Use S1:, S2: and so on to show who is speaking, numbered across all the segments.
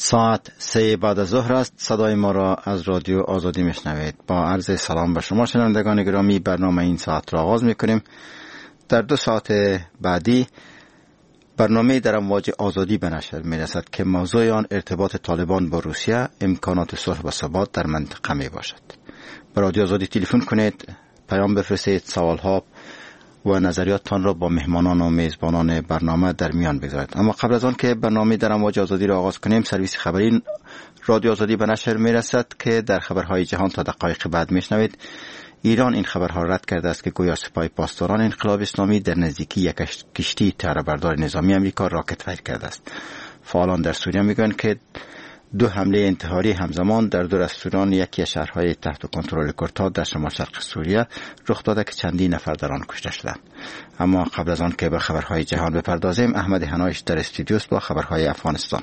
S1: ساعت 3 بعد از ظهر است. صدای ما را از رادیو آزادی میشنوید. با عرض سلام به شما شنوندگان گرامی، برنامه این ساعت را آغاز میکنیم. در 2 ساعت بعدی برنامه در امواج آزادی به نشر میرسد که موضوع آن ارتباط طالبان با روسیه، امکانات صلح و ثبات در منطقه می باشد. به رادیو آزادی تلفن کنید، پیام بفرستید، سوالها و نظریاتتان را با مهمانان و میزبانان برنامه در میان بگذارید. اما قبل از آن که برنامه در امواج آزادی را آغاز کنیم، سرویس خبری رادیو آزادی به نشر میرسد که در خبرهای جهان تا دقایق بعد میشنوید. ایران این خبرها رد کرده است که گویا سپاه پاسداران انقلاب اسلامی در نزدیکی یک کشتی طیاره‌بردار نظامی آمریکا راکت فیر کرده است. فعالان در سوریه میگویند که 2 حمله انتحاری همزمان در 2 رستوران یکی از شهرهای تحت کنترل کرد در شمال شرق سوریه رخ داده که چندین نفر در آن کشته شدند. اما قبل از آن که به خبرهای جهان بپردازیم، احمد هنایش در استودیو است با خبرهای افغانستان.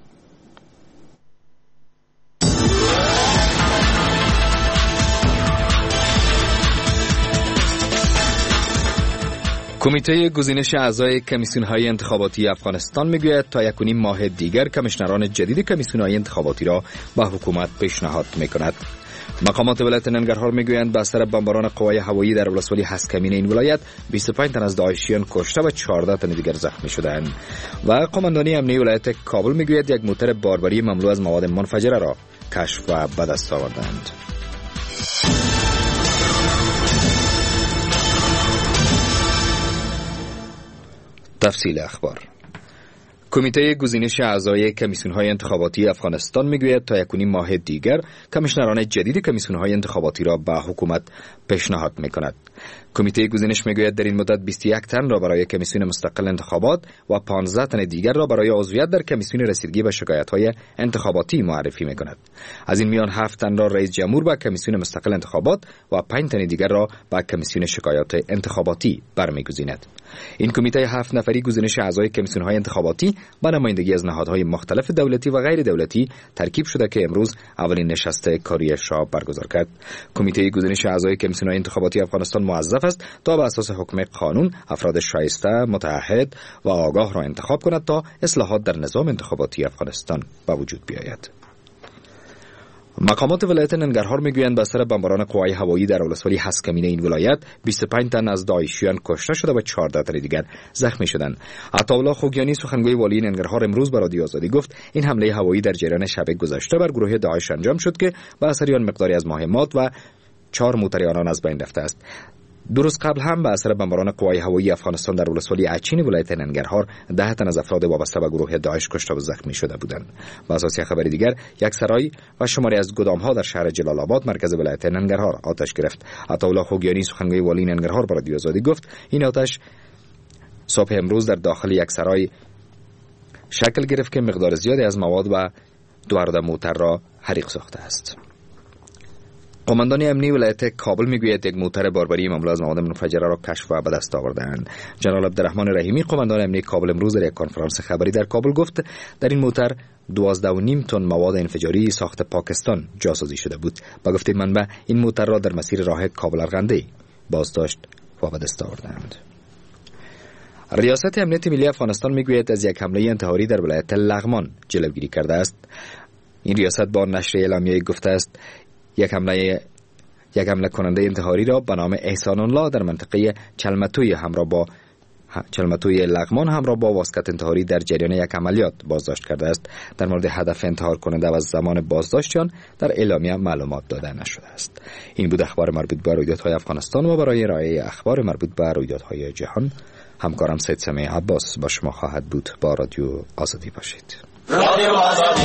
S2: کمیته گزینش اعضای کمیسیون‌های انتخاباتی افغانستان میگوید تا 1.5 ماه دیگر کمیشنران جدید کمیسیون‌های انتخاباتی را به حکومت پیشنهاد میکند. مقامات ولایت ننگرهار میگویند به اثر بمباران قوای هوایی در ولسوالی هسکمین این ولایت 25 تن از داعشیان کشته و 14 تن دیگر زخمی شدند. و قماندانی امنیه ولایت کابل میگوید یک موتر باربری مملو از مواد منفجره را کشف و به دست آوردند. تفصیل اخبار. کمیته گزینش اعضای کمیسیون‌های انتخاباتی افغانستان میگوید تا 1.5 ماه دیگر کمیشنران جدید کمیسیون‌های انتخاباتی را به حکومت پیشنهاد میکند. کمیته گزینش میگوید در این مدت 21 تن را برای کمیسیون مستقل انتخابات و 15 تن دیگر را برای عضویت در کمیسیون رسیدگی به شکایت‌های انتخاباتی معرفی میکند. از این میان 7 تن را رئیس جمهور به کمیسیون مستقل انتخابات و 5 تن دیگر را به کمیسیون شکایات انتخاباتی برمیگزیند. این کمیته 7 نفری گزینش اعضای کمیسیون‌های انتخاباتی با نمایندگی از نهادهای مختلف دولتی و غیر دولتی ترکیب شده که امروز اولین نشست کاریش را برگزار کرد. کمیته گزینش اعضای کمیسیون‌های انتخاباتی افغانستان موظف است تا بر اساس حکم قانون افراد شایسته، متعهد و آگاه را انتخاب کند تا اصلاحات در نظام انتخاباتی افغانستان به وجود بیاید. مقامات ولایت ننگرهار میگویند به اثر بمباران قوای هوایی در ولسوالی هسکمینه این ولایت 25 تن از داعشیان کشته شده و 14 تن دیگر زخمی شدند. عطاالله خوگیانی سخنگوی والی ننگرهار امروز به رادیو آزادی گفت این حمله هوایی در جریان شب گذشته بر گروه داعش انجام شد که به اثر آن مقداری از مهمات و 4 موتر آنان از بین رفته است. 2 روز قبل هم به اثر بمباران قوای هوایی افغانستان در ولسوالی اچین ولایت ننگرهار 10 تن از افراد وابسته به گروه داعش کشته و زخمی شده بودند. بر اساس خبر دیگر یک سرای و شماری از گدام‌ها در شهر جلال آباد مرکز ولایت ننگرهار آتش گرفت. عطاالله خوگیانی سخنگوی والی ننگرهار به رادیو آزادی گفت این آتش صبح امروز در داخل یک سرای شکل گرفت که مقدار زیادی از مواد و 12 موتر را حریق ساخته است. قماندانی امنیه ولایت کابل میگوید یک موتر باربری مملو از مواد منفجره را کشف و به دست آوردند. جنرال عبدالرحمن رحیمی قماندان امنیه کابل امروز در یک کنفرانس خبری در کابل گفت در این موتر 12.5 تن مواد انفجاری ساخت پاکستان جاسازی شده بود. با گفته منبع این موتر را در مسیر راه کابل ارغنده بازداشت و به دست آوردند. ریاست امنیت ملی افغانستان میگوید از یک حمله انتحاری در ولایت لغمان جلوگیری کرده است. این ریاست با نشر اعلامیه گفته است یک حمله کننده انتحاری را به نام احسان الله در منطقه چلمتوی لغمان همراه با واسکت انتحاری در جریان یک عملیات بازداشت کرده است. در مورد هدف انتحار کننده و زمان بازداشتیان در اعلامیه معلومات داده نشده است. این بود اخبار مربوط به رویدادهای افغانستان و برای ارائه اخبار مربوط به رویدادهای جهان همکارم سید سمیع عباس با شما خواهد بود. با رادیو آزادی باشید. رادیو آزادی.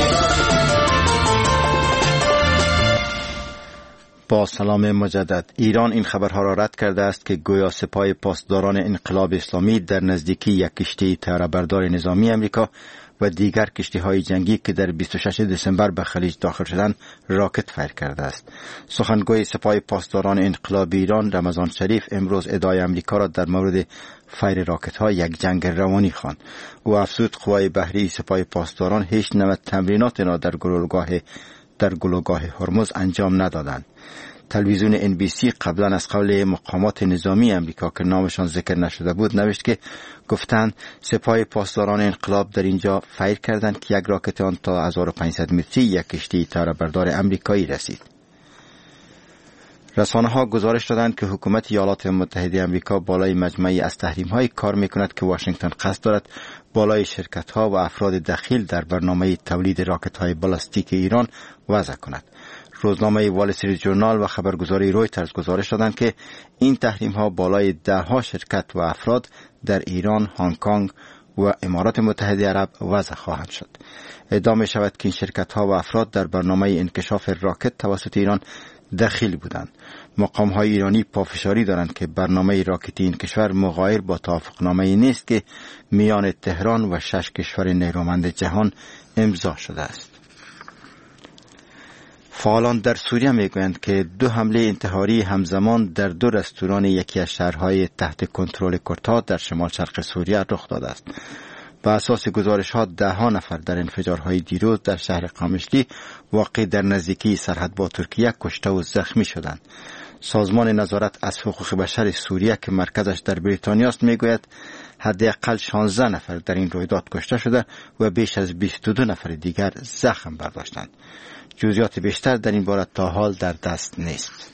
S1: با سلام مجدد. ایران این خبرها را رد کرده است که گویا سپاه پاسداران انقلاب اسلامی در نزدیکی یک کشتی طیاره‌بردار نظامی آمریکا و دیگر کشتی‌های جنگی که در 26 دسامبر به خلیج داخل شدند راکت فیر کرده است. سخنگوی سپاه پاسداران انقلاب ایران رمضان شریف امروز ادعای آمریکا را در مورد فیر راکت‌ها یک جنگ روانی خواند. او افزود قوای بحری سپاه پاسداران هیچ نوع تمرینات را در گلوگاه هرمز انجام ندادند. تلویزیون NBC قبلا از قول مقامات نظامی امریکا که نامشان ذکر نشده بود نوشت که گفتند سپاه پاسداران انقلاب در اینجا فیر کردند که یک راکت آن تا 1500 متری یک کشتی طیاره‌بردار امریکایی رسید. رسانه‌ها گزارش دادند که حکومت ایالات متحده آمریکا بالای مجموعه‌ای از تحریم‌های کار می‌کند که واشنگتن قصد دارد بالای شرکت‌ها و افراد دخیل در برنامه تولید راکت‌های بالستیک ایران وضع کند. روزنامه وال استریت ژورنال و خبرگزاری رویترز گزارش دادند که این تحریم‌ها بالای 10 شرکت و افراد در ایران، هنگ کنگ و امارات متحده عرب وضع خواهند شد. ادعا می شود که این شرکت‌ها و افراد در برنامه انکشاف راکت توسط ایران دخیل بودند. مقام‌های ایرانی پافشاری دارند که برنامه راکتی این کشور مغایر با توافقنامه‌ای نیست که میان تهران و 6 کشور نیرومند جهان امضا شده است. فعالان در سوریه میگویند که 2 حمله انتحاری همزمان در 2 رستوران یکی از شهرهای تحت کنترل کردها در شمال شرق سوریه رخ داده است. بر اساس گزارش‌ها 10 نفر در انفجارهای دیروز در شهر قامشلی واقع در نزدیکی سرحد با ترکیه کشته و زخمی شدند. سازمان نظارت از حقوق بشر سوریه که مرکزش در بریتانیا است میگوید حداقل 16 نفر در این رویداد کشته شده و بیش از 22 نفر دیگر زخم برداشتند. جزئیات بیشتر در این باره تا حال در دست نیست.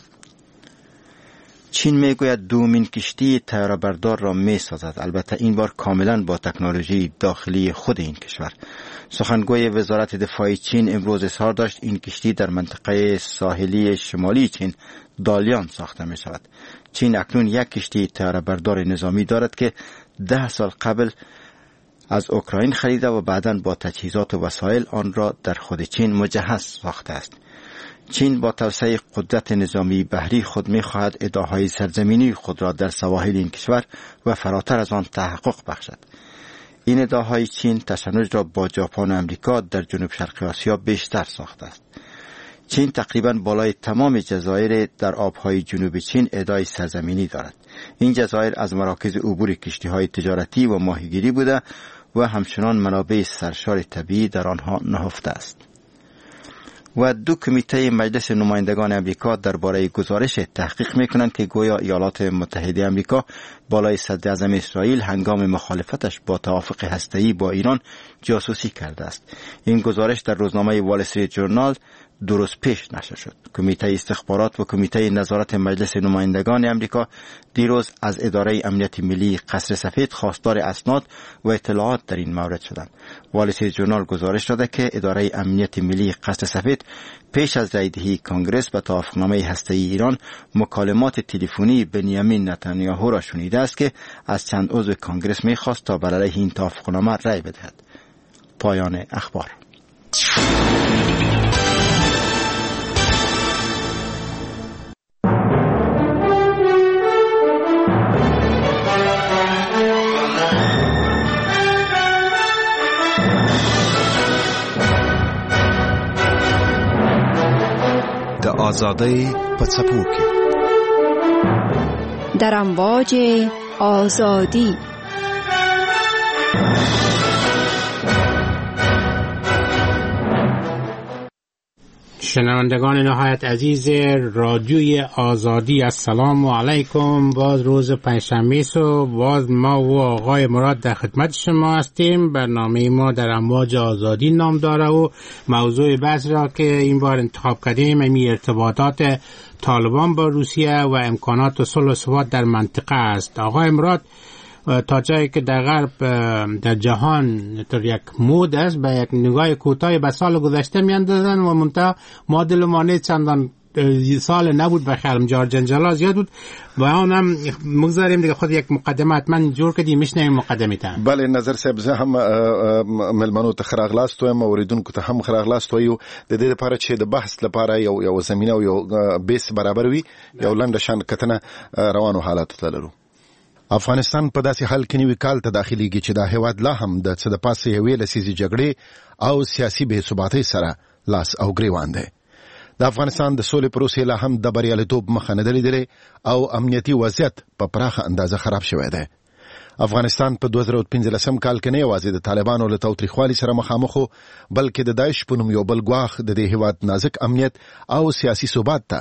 S1: چین میگوید دومین کشتی طیاره‌بردار را میسازد، البته این بار کاملا با تکنولوژی داخلی خود این کشور. سخنگوی وزارت دفاع چین امروز اظهار داشت این کشتی در منطقه ساحلی شمالی چین دالیان ساخته می شود. چین اکنون یک کشتی طیاره‌بردار نظامی دارد که 10 سال قبل از اوکراین خریده و بعداً با تجهیزات و وسایل آن را در خود چین مجهز ساخته است. چین با توسعه قدرت نظامی بحری خود می‌خواهد ادعاهای سرزمینی خود را در سواحل این کشور و فراتر از آن تحقق بخشد. این ادعاهای چین تشنج را با ژاپن و آمریکا در جنوب شرق آسیا بیشتر ساخته است. چین تقریباً بالای تمام جزایر در آبهای جنوب چین ادعای سرزمینی دارد. این جزایر از مراکز عبور کشتی‌های تجارتی و ماهیگیری بوده و همچنان منابع سرشار طبیعی در آنها نهفته است. و 2 کمیته مجلس نمایندگان امریکا درباره گزارش تحقیق می‌کنند که گویا ایالات متحده آمریکا بالای صدر اعظم اسرائیل هنگام مخالفتش با توافق هسته‌ای با ایران جاسوسی کرده است. این گزارش در روزنامه وال استریت ژورنال 2 روز پیش نشر شد. کمیته استخبارات و کمیته نظارت مجلس نمایندگان امریکا دیروز از اداره امنیت ملی قصر سفید خواستار اسناد و اطلاعات در این مورد شدند. وال استریت ژورنال گزارش داده که اداره امنیت ملی قصر سفید پیش از رایدهی کانگرس به توافقنامه هسته‌ای ایران مکالمات تلفنی بنیامین نتانیاهو را شنیده است که از چند عضو کانگرس می‌خواست تا بر علیه این توافقنامه رای بدهد. پایان اخبار.
S3: آزادی په څپو کې
S4: در امواج آزادی.
S5: شنوندگان نهایت عزیز رادیوی آزادی، السلام علیکم. باز روز پنجشنبه است و باز ما و آقای مراد در خدمت شما هستیم. برنامه ما در امواج آزادی نام داره و موضوع بحث را که این بار انتخاب کردیم امی ارتباطات طالبان با روسیه و امکانات صلح و ثبات در منطقه است. آقای مراد، تا جایی که در غرب در جهان طور یک مود است به یک نگاه کوتاه به سال گذشته میاندازن و منتها معادل مانع چندان سال نبود به خیالم جنجالا زیاد بود. و آن هم مگذاریم دیگه خود یک مقدمه حتما جور کردیم میشنیم مقدمه تا.
S3: بله نظر صاحب زه هم ملمنو ته خراغلاست وایم اوریدونکو ته هم خراغلاست وایو د دې لپاره چې د بحث لپاره یو زمينه او یو بیس برابر وي یو لنډه شان کتنه روانو حالات ته لرو. افغانستان په داسې حال کې نیوي کال ته داخليږي چې دا هیواد لا هم د څه د پاسه یوې لسیزې جګړې او سیاسي بې ثباتۍ سره لاس او ګریوان دی. د افغانستان د سولې پروسې لا هم د بریالیتوب مخه نه لیدلې او امنیتي وضعیت په پراخه اندازه خراب شوی دی. افغانستان په 2015 کال کې نه یوازې د طالبانو له تاوتریخوالي سره مخامخ و بلکې د داعش په نوم یو بل ګواښ د دې هیواد نازک امنیت او سیاسي ثبات ته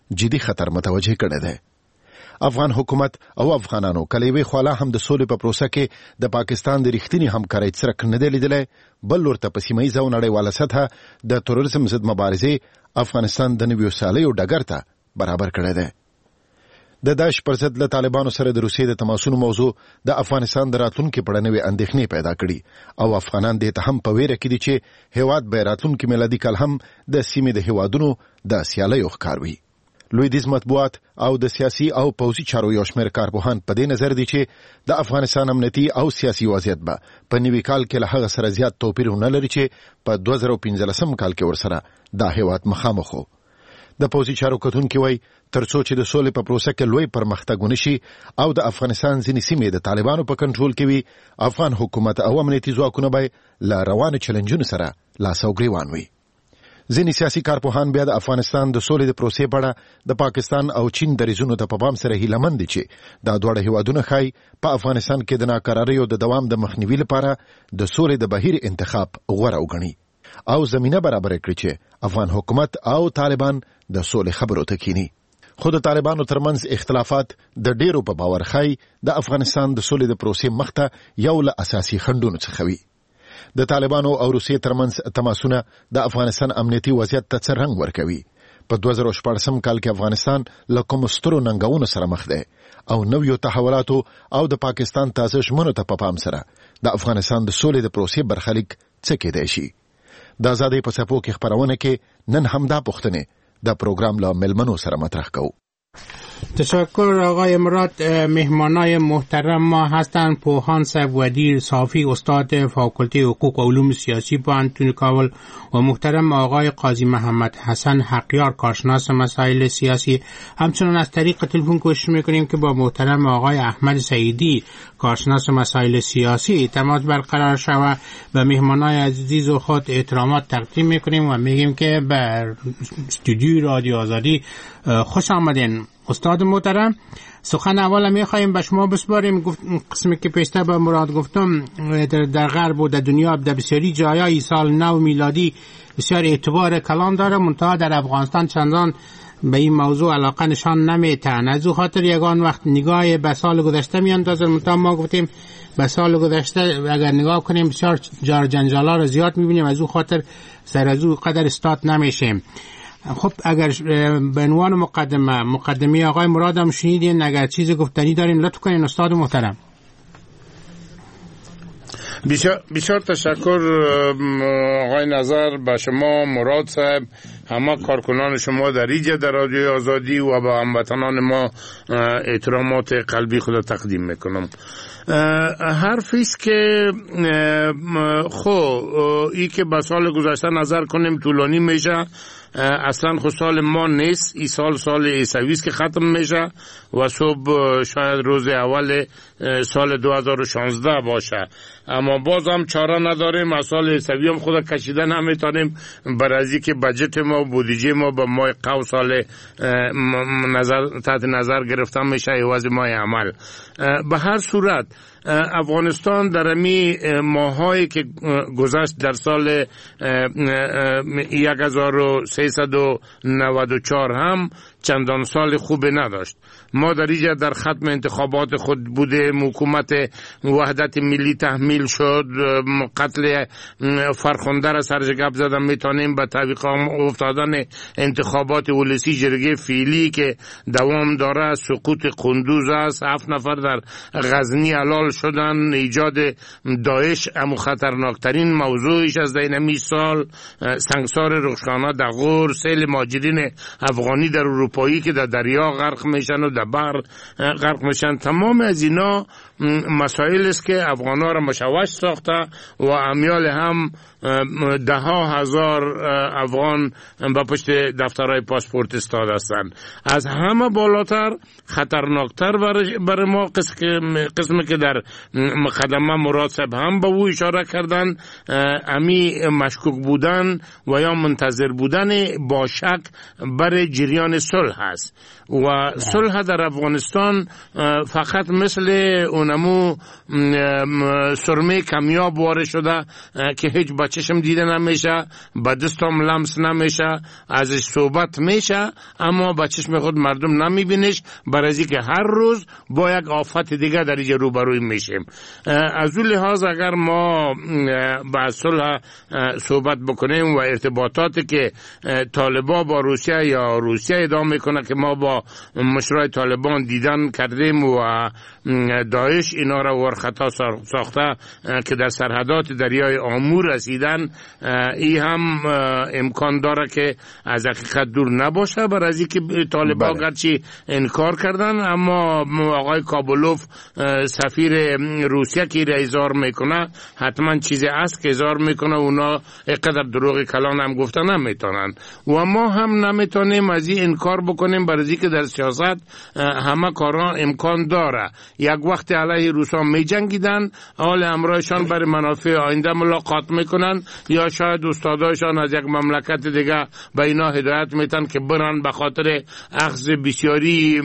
S3: جدي خطر متوجه کړی دی. افغان حکومت او افغانانو کلیوي خواله هم د سولې په پروسه کې د پاکستان د رښتینی همکارۍ څرک نه دی لیدلی، بل ورته په سیمه ییزه او نړیواله سطحه د تروریزم ضد مبارزې افغانستان د نویو سالیو ډګر ته برابر کړی دی. د داعش پر ضد له طالبانو سره د روسیې د تماسونو موضوع د افغانستان د راتلونکي په اړه نوې اندېښنې پیدا کړي او افغانان دې ته هم په ویره کې دي چې هیواد به راتلونکي میلادي کال هم د سیمې د هیوادونو د سیالیو ښکار وي. لویدیځ مطبوعات او د سیاسي او پوځي چارو یو شمېر کارپوهان په دې نظر دي چې د افغانستان امنیتي او سیاسي وضعیت به په نوي کال کې له هغه سره زیات توپیر ونه لري چې په 2015 کال کې ورسره دا هیواد مخامخ و. د پوځي چارو کتونکي وایي ترڅو چې د سولې په پروسه کې لوی پرمختګ ونشي او د افغانستان ځینې سیمې د طالبانو په کنټرول کې وي، افغان حکومت او امنیتي ځواکونه به له روانو چیلنجونو سره لاس او ګریوان وي. ځینې سیاسي کارپوهان بیا د افغانستان د سولې د پروسې په اړه د پاکستان او چین دریځونو ته په پام سره هیلهمند دي چې دا دواړه هیوادونه ښایي په افغانستان کې د ناکراریو د دوام د مخنیوي لپاره د سولې د بهیر انتخاب غوره وګڼي او زمینه برابر کړي چې افغان حکومت او طالبان د سولې خبرو ته کینی. خو د طالبانو ترمنځ اختلافات د ډیرو په باور ښایي د افغانستان د سولې د پروسې مخته یو له اساسي خنډونو څخه وي. د طالبانو او روسیې ترمنځ تماسونه د افغانستان امنیتي وضعیت ته څه رنګ ورکوي. په 2014 کال کې افغانستان له کومو سترو ننګونو سره مخ دی او نویو تحولاتو او د پاکستان تازه ژمنو ته په پام سره د افغانستان د سولې د پروسې برخلیک څه کېدای شي. د ازادۍ په څپو کې خپرونه کې نن همدا پوښتنې د پروگرام لا ملمنو سره مطرح کوو.
S5: تشکر آقای مراد. مهمانای محترم ما هستند پوهان صاحب ودیر صافی، استاد فاکولته حقوق و علوم سیاسی پوهنتون کابل، و محترم آقای قاضی محمد حسن حقیار، کارشناس مسائل سیاسی. همچنان از طریق تلفن کوشش میکنیم که با محترم آقای احمد سعیدی، کارشناس مسائل سیاسی، تماس برقرار شود. و مهمانای عزیز و خود احترامات تقدیم میکنیم و میگیم که به استودیوی رادیو آزادی خوش آمدین. استاد محترم، سخن اول میخوایم به شما بسپاریم. قسمی که پیشتر به مراد گفتم در غرب و در دنیا در بسیاری جایای سال نو میلادی بسیار اعتبار کلان داره، منتها در افغانستان چندان به این موضوع علاقه نشان نمیتن. از او خاطر یگان وقت نگاه به سال گذشته میاندازن، منتها ما گفتیم به سال گذشته اگر نگاه کنیم بسیار جار جنجالا رو زیاد میبینیم، از او خاطر سر از او قدر استاد نمیشیم. خب اگر به عنوان مقدمه آقای مراد هم شنیدین، اگر چیز گفتنی دارین لطف کنین استاد محترم.
S6: بسیار تشکر آقای نظر، به شما مراد صاحب، همه کارکنان شما در اینجا در رادیو آزادی و به هموطنان ما احترامات قلبی خود تقدیم میکنم. حرفی است که ای که به سال گذشته نظر کنیم طولانی میشه، اصلا خود سال ما نیست، این سال عیسوی است که ختم میشه و صبح شاید روز اول سال 2016 باشه، اما باز هم چاره نداریم، از سال عیسوی هم خود کشیدن نمیتونیم برای اینکه بجت ما و بودجه ما به ماه قو سال تحت نظر گرفته میشه عوض ماه عمل. به هر صورت افغانستان در امی ماهایی که گذشت در سال 1394 هم چندان سال خوب نداشت. ما در اینجا در ختم انتخابات خود بودیم، حکومت وحدت ملی تحمیل شد، قتل فرخنده را سرجگب زدن میتونیم، به تعویق افتادن انتخابات ولسی جرگه فعلی که دوام داره، سقوط قندوز است، 7 نفر در غزنی علال شدن، ایجاد داعش امو خطرناکترین موضوعش از دینمی سال، سنگسار رخشانه در غور، سیل مهاجرین افغانی در اروپایی که در دریا غرق میشن و در بحر غرق میشن. تمام از اینا مسائل است که افغانا را مشوش ساخته و امیال هم 10,000 افغان با پشت دفترهای پاسپورت استاد هستند. از همه بالاتر خطرناکتر برای ما قسمی که در مقدمه مراد صاحب هم به او اشاره کردن، امی مشکوک بودن و یا منتظر بودن با شک برای جریان صلح است. و صلح در افغانستان فقط مثل اون نمو سرمه کمیاب وارد شده که هیچ با چشم دیده نمیشه، با دستم لمس نمیشه، ازش صحبت میشه اما با چشم خود مردم نمیبینش، برای اینکه هر روز با یک آفت دیگه در اینجا روبروی میشیم. از اون لحاظ اگر ما با صلح صحبت بکنیم و ارتباطاتی که طالبان با روسیه یا روسیه ادامه میکنه که ما با مشرای طالبان دیدن کردیم و داعش اینا را ورخطا ساخته که در سرحدات دریای آمو رسیدن، این هم امکان داره که از حقیقت دور نباشه، برای از اینکه طالبان گرچه انکار کردن اما آقای کابولوف سفیر روسیه که را اظهار میکنه حتما چیزی است که اظهار میکنه، اونا اینقدر دروغ کلان هم گفتن نمیتونن و ما هم نمیتونیم از این انکار بکنیم، برای اینکه در سیاست همه کارا امکان داره. یک وقت علیه روسا می جنگیدن، حال امرایشان برای منافع آینده ملاقات میکنن یا شاید استادایشان از یک مملکت دیگه به اینا هدایت میتن که برن به خاطر اخذ بسیاری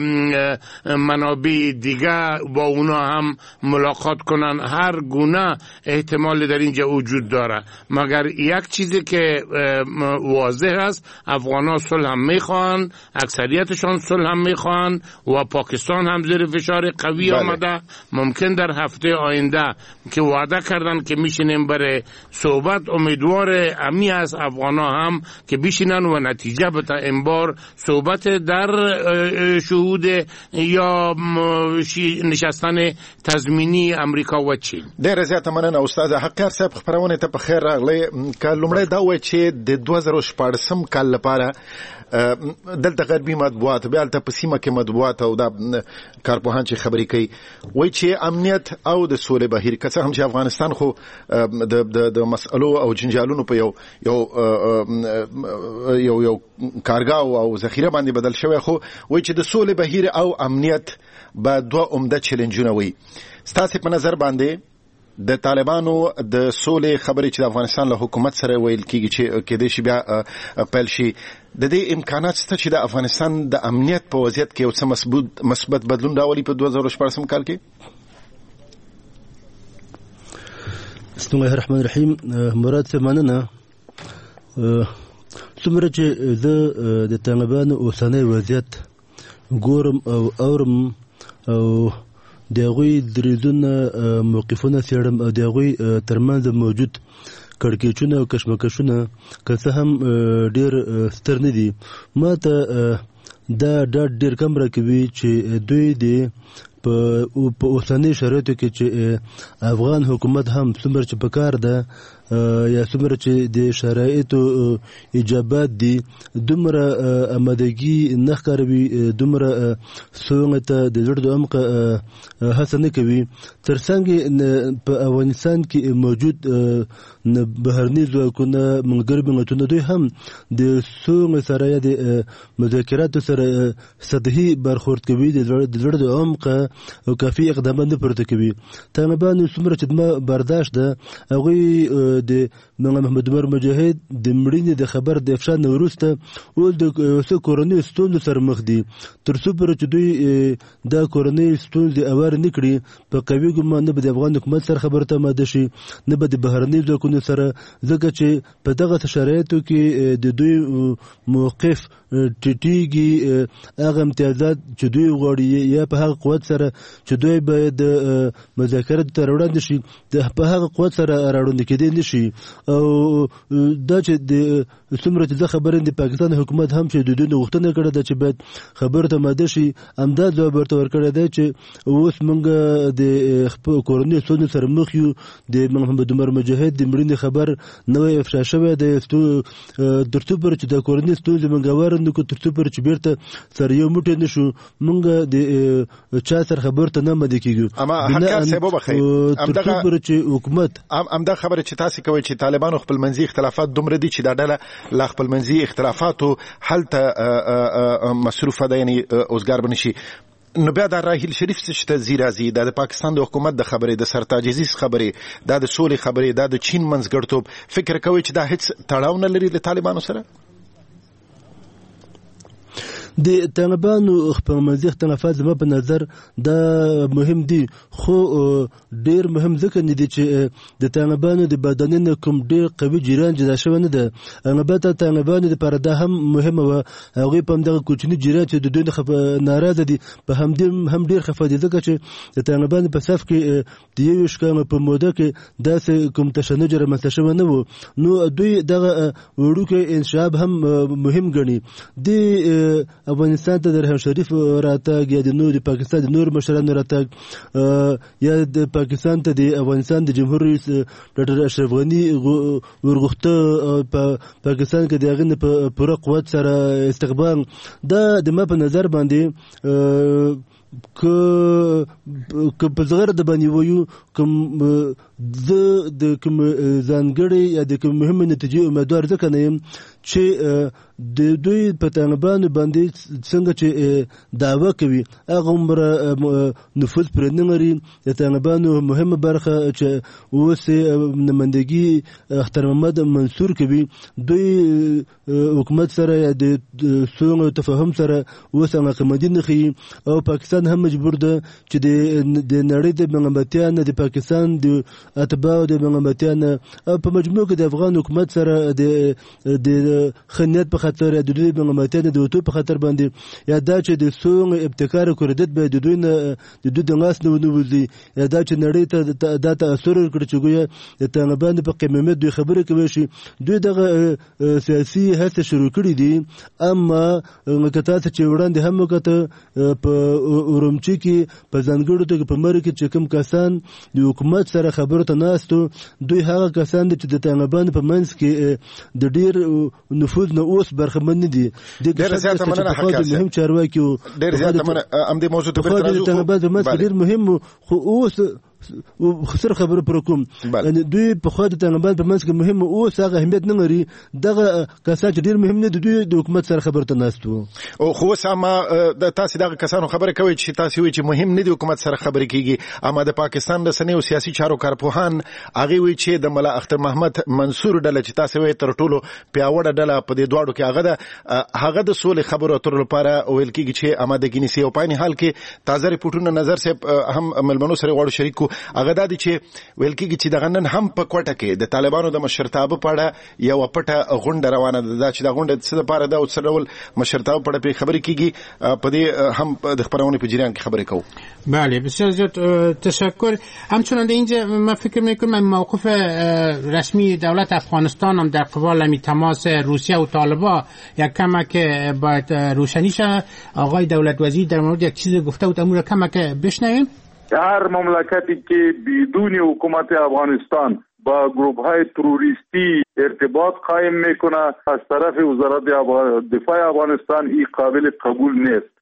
S6: منابع دیگه با اونا هم ملاقات کنن. هر گونه احتمال در اینجا وجود داره، مگر یک چیزی که واضح است، افغانا صلح هم میخوان، اکثریتشان صلح هم میخوان و پاکستان هم زیر فشار قوی آمده. ممکن در هفته آینده که وعده کردن که میشینیم برای صحبت، امیدوار امی از افغانا هم که بشینن و نتیجه بتا انبار صحبت در شهود یا نشستن تضمینی امریکا و چین.
S3: ډېر زیاته مننه استاد حقیار صاحب، خبرونه ته په خیر راغلی. که لومړی دا وایي چې د 2014 کال لپاره دلته غربي مطبوعات بیا دلته په سیمه کې مطبوعات او دا کارپوهان چې خبرې کوي وایي چې امنیت او د سولې بهیر که څه هم چې افغانستان خو د مسئلو او جنجالونو په یو کارګاه او ذخیره باندې بدل شوی، خو وایي چې د سولې بهیر او امنیت به دوه عمده چیلنجونه وي. ستاسې په نظر باندې د طالبانو د سولې خبرې چې د افغانستان له حکومت سره ویل کېږي چې کېدای شي بیا پیل شي، د دې امکانات شته چې د افغانستان د امنیت په وضعیت کې یو څه مثبت بدلون راولي په 2014 کال کې؟
S7: بسم الله الرحمن الرحیم. مراد صاحب مننه. څومره چې زه د طالبانو اوسنی وضعیت ګورم او اورم او د هغوی دریځونه موقفونه څېړم او د هغوی ترمنځ موجود کړکېچونه او کشمکشونه که څه هم ډېر ستر نه دي، ما ته دا ډاډ ډېر کم راکوي چې دوی د په اوسنۍ شرایطو کې چې افغان حکومت هم څومره چې پکار ده یا څومره چې د شرایطو ایجابات دي دومره آمادګي نه ښکاروي، دومره سوغې ته د زړه د عمق هڅه نه کوي. تر څنګ په افغانستان کې موجود بهرني ځواکونه ملګري ملتونه دوی هم د سوغې سره یا د مذاکراتو سره سطحي برخورد کوي، د زړه د عمق او کافي اقدامات نه پورته کوي. طالبانو څومره چې ما برداشت ده هغوی د محمد عمر مجاهد د مړینې د خبر د افشا نه وروسته اوس د څه کورنۍ ستونزو سره مخ دي. تر څو پورې چې دوی دا کورنۍ ستونزې اوار نه کړي په قوي ګمان نه به د افغان حکومت سره خبرې ته آماده شي نه به د بهرني ځواکونو سره، ځکه چې په دغه شرایطو کې د دوی موقف ټیټیږي. هغه امتیازات چې دوی غواړي یا په هغه قوت سره چې دوی باید مذاکرات ته راوړاندې شي په هغه قوت سره راوړاندې کېدی نه شي. او دا چې د څومره چې زه خبر یم د پاکستان حکومت هم چې د دوی غوښتنه کړې ده چې باید خبرو ته آماده شي، همدا ځواب ورته ورکړی دی چې اوس موږ د خپل کورنۍ ستونزو سره مخ یو. د محمد عمر مجاهد د مړینې خبر نوی افشا شوی دی، تر څو پورې چې د کورنۍ ستونزې موږ هواره نه کړو، تر څو پورې چې بیرته سره یو موټی نه شو موږ د چا سره خبرو ته نه آماده کېږو. تر څو پورې چې حکومت
S3: همدا خبره چې تاسو کوئ چې طالبانو خپل منځي اختلافات دومره دي چې دا ډله لا خپل منځي اختلافاتو حل ته مصروفه ده، یعنی اوزګار بنشي، نو بیا دا راحیل شریف څه ته ځي راځي، دا د پاکستان د حکومت د خبرې، د سرتاج عزیز خبرې، دا د سولې خبرې، دا د چین منځګړتوب، فکر کوي چې دا هیڅ تړاو نه لري له طالبانو سره؟
S7: د طالبانو خپلمنځي اختلافات زما په نظر دا مهم دي، خو ډیر مهم ځکه نه دي چې د طالبانو د بدنین کوم ډیر قوي جریان جدا شوی نه ده. البته طالبانو لپاره دا هم مهمه و، هغوی په همدغه کوچني جریان چې د دوی ناراضه دي په هم ډیر خفه دي، ځکه چې د طالبانو په صف کې د 21 کال په موده کې داسې کوم تشنج رامنځته شوی نه و. نو دوی دغه وړوکی انشعاب هم مهم ګڼي. د افغانستان ته د رحمان شریف راتګ یا د پاکستان د نور مشرانو راتګ یا د پاکستان ته د افغانستان د جمهور رئیس ډاکټر اشرف غني ورغوښته په پاکستان کې د هغې په پوره قوت سره استقبال، دا د ما په نظر باندې که په زغره د باندې وایو کوم د کوم ځانګړې یا د کوم مهمې نتیجې امیدوار ځکه نه یم چې د دوی په طالبانو باندې څنګه چې دعوه کوي هغه عمره نفوذ پرې نه لري. د طالبانو مهمه برخه چې اوس نمایندګي اختر محمد منصور کوي، دوی حکومت سره یا د سوله او تفاهم سره اوس علاقمندي نه ښیي، او پاکستان هم مجبور ده چې د نړۍ د بنګمتیان د پاکستان د اتباعو د بنګمتیان او په مجموع کې د افغان حکومت سره د خنیت په خاطر د دوی بنګمتیان د وټو په خاطر باندې یا دا چې د سوله ابتکار کوردت به د دوی د لاس نه ونوځي، یا دا چې نړۍ ته دا تاثیر ورکړي چې ګویا د طالبانو په قیمت دوی خبرې کوي شي. دوی دغه سیاسي هڅه شروع کړې دي، اما لکه تاسو چې وړاندې هم وکړه په اورمچي کې په ځانګړو توګه په مر کې چې کوم کسان د حکومت سره خبرو ته ناستو، دوی هغه کسان دي چې د طالبانو په منځ کې د ډیر نفوذ نه اوس برخمن نه دي.
S3: ډیر زیاته مننه حکایت
S7: مهم چارواکي
S3: ډیر زیاته مننه ام دې موضوع ته
S7: بیرته راځو. طالبان په منځ کې ډیر مهم خو اوس خسر خبره پر کوم یعنی دوی په خو د طالبان په منځ کې مهم اوس هغه اهمیت نه لري. دغه کسان چې ډیر مهم نه دي دوی د حکومت سره خبرو ته ناستو.
S3: او خو سم د تاسو دغه کسانو خبره کوي چې تاسو وی چې مهم نه دي حکومت سره خبرې کیږي، اما د پاکستان د سنې او سیاسي چارو کارپوهان هغه وی چې د ملا اختر محمد منصور ډله چې تاسو وی تر ټولو پیاوړه ډله په دې دواړو کې هغه د سولې خبرو اترو لپاره ویل کیږي چې آمادګی نيسي. او په حال کې تازه ریپورتونه نظر سره هم ملمنو سره غواړو شریکو هغه د چې ویل کیږي چې دغه نن هم په کوټه کې د طالبانو د مشرتابه پړه یو پټه غونډه روانه ده چې د غونډه څه لپاره ده او څه ډول مشرتابه پړه په خبرې کیږي په دې هم د خبرونه په جریان کې خبرې کوو.
S5: بله بسیار زیاد تشکر. همچنان در اینجا من فکر میکنم موقف رسمی دولت افغانستان هم در قبال تماس روسیه و طالبان یک کمک باید روشنی شه. آقای دولت وزیر در مورد یک چیز گفته بود، امور کمک بشنویم.
S8: هر مملکتی که بدون حکومت افغانستان با گروه های تروریستی ارتباط قائم میکنه از طرف وزارت دفاع افغانستان این قابل قبول نیست.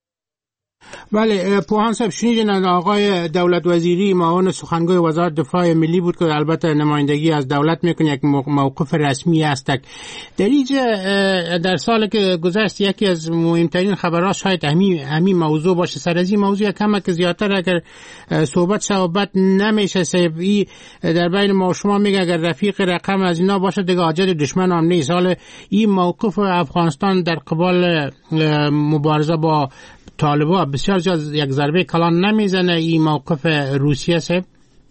S5: بله پوهان صاحب شنیدین آقای دولت وزیری معاون سخنگوی وزارت دفاع ملی بود که البته نمایندگی از دولت میکنه، یک موقف رسمی است. در اینجا در سال که گذشت یکی از مهمترین خبرها شاید همین موضوع باشه. سر از این موضوع کمک زیادتر اگر صحبت نمیشه سیبی در بین ما شما میگه اگر رفیق رقم از اینا باشه دیگه حاجت دشمن هم نیست. حالا این موقف افغانستان در قبال مبارزه با طالبان بسیار زیاد یک ضربه کلان نمیزنه این موقف روسیه صاحب؟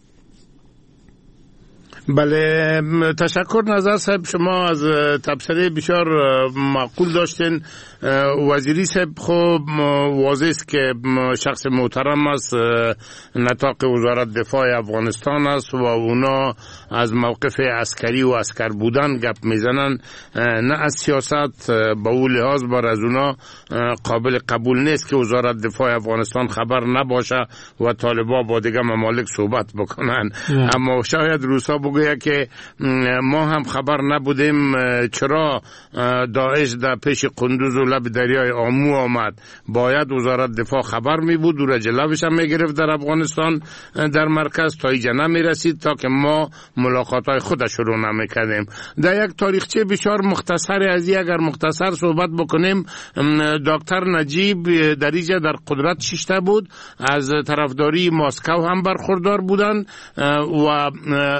S6: بله تشکر نظر صاحب، شما از تبصره بسیار معقول داشتین. وزیری صاحب خب واضح است که شخص محترم است، نطاق وزارت دفاع افغانستان است و اونا از موقف عسکری و عسکر بودن گپ میزنن، نه از سیاست. با اون لحاظ بر از اونا قابل قبول نیست که وزارت دفاع افغانستان خبر نباشه و طالبان با دیگه ممالک صحبت بکنن. اما شاید روسا بگویه که ما هم خبر نبودیم چرا داعش در پیش قندوز و لب دریای آمو آمد. باید وزارت دفاع خبر می بود و را جلوش هم می گرفت در افغانستان در مرکز تا اینجا نمی رسید تا که ما ملاقات های خودش رو نمی کردیم. در یک تاریخچه بسیار مختصر از اگر مختصر صحبت بکنیم، دکتر نجیب در اینجا در قدرت شیشته بود، از طرفداری ماسکو هم برخوردار بودند و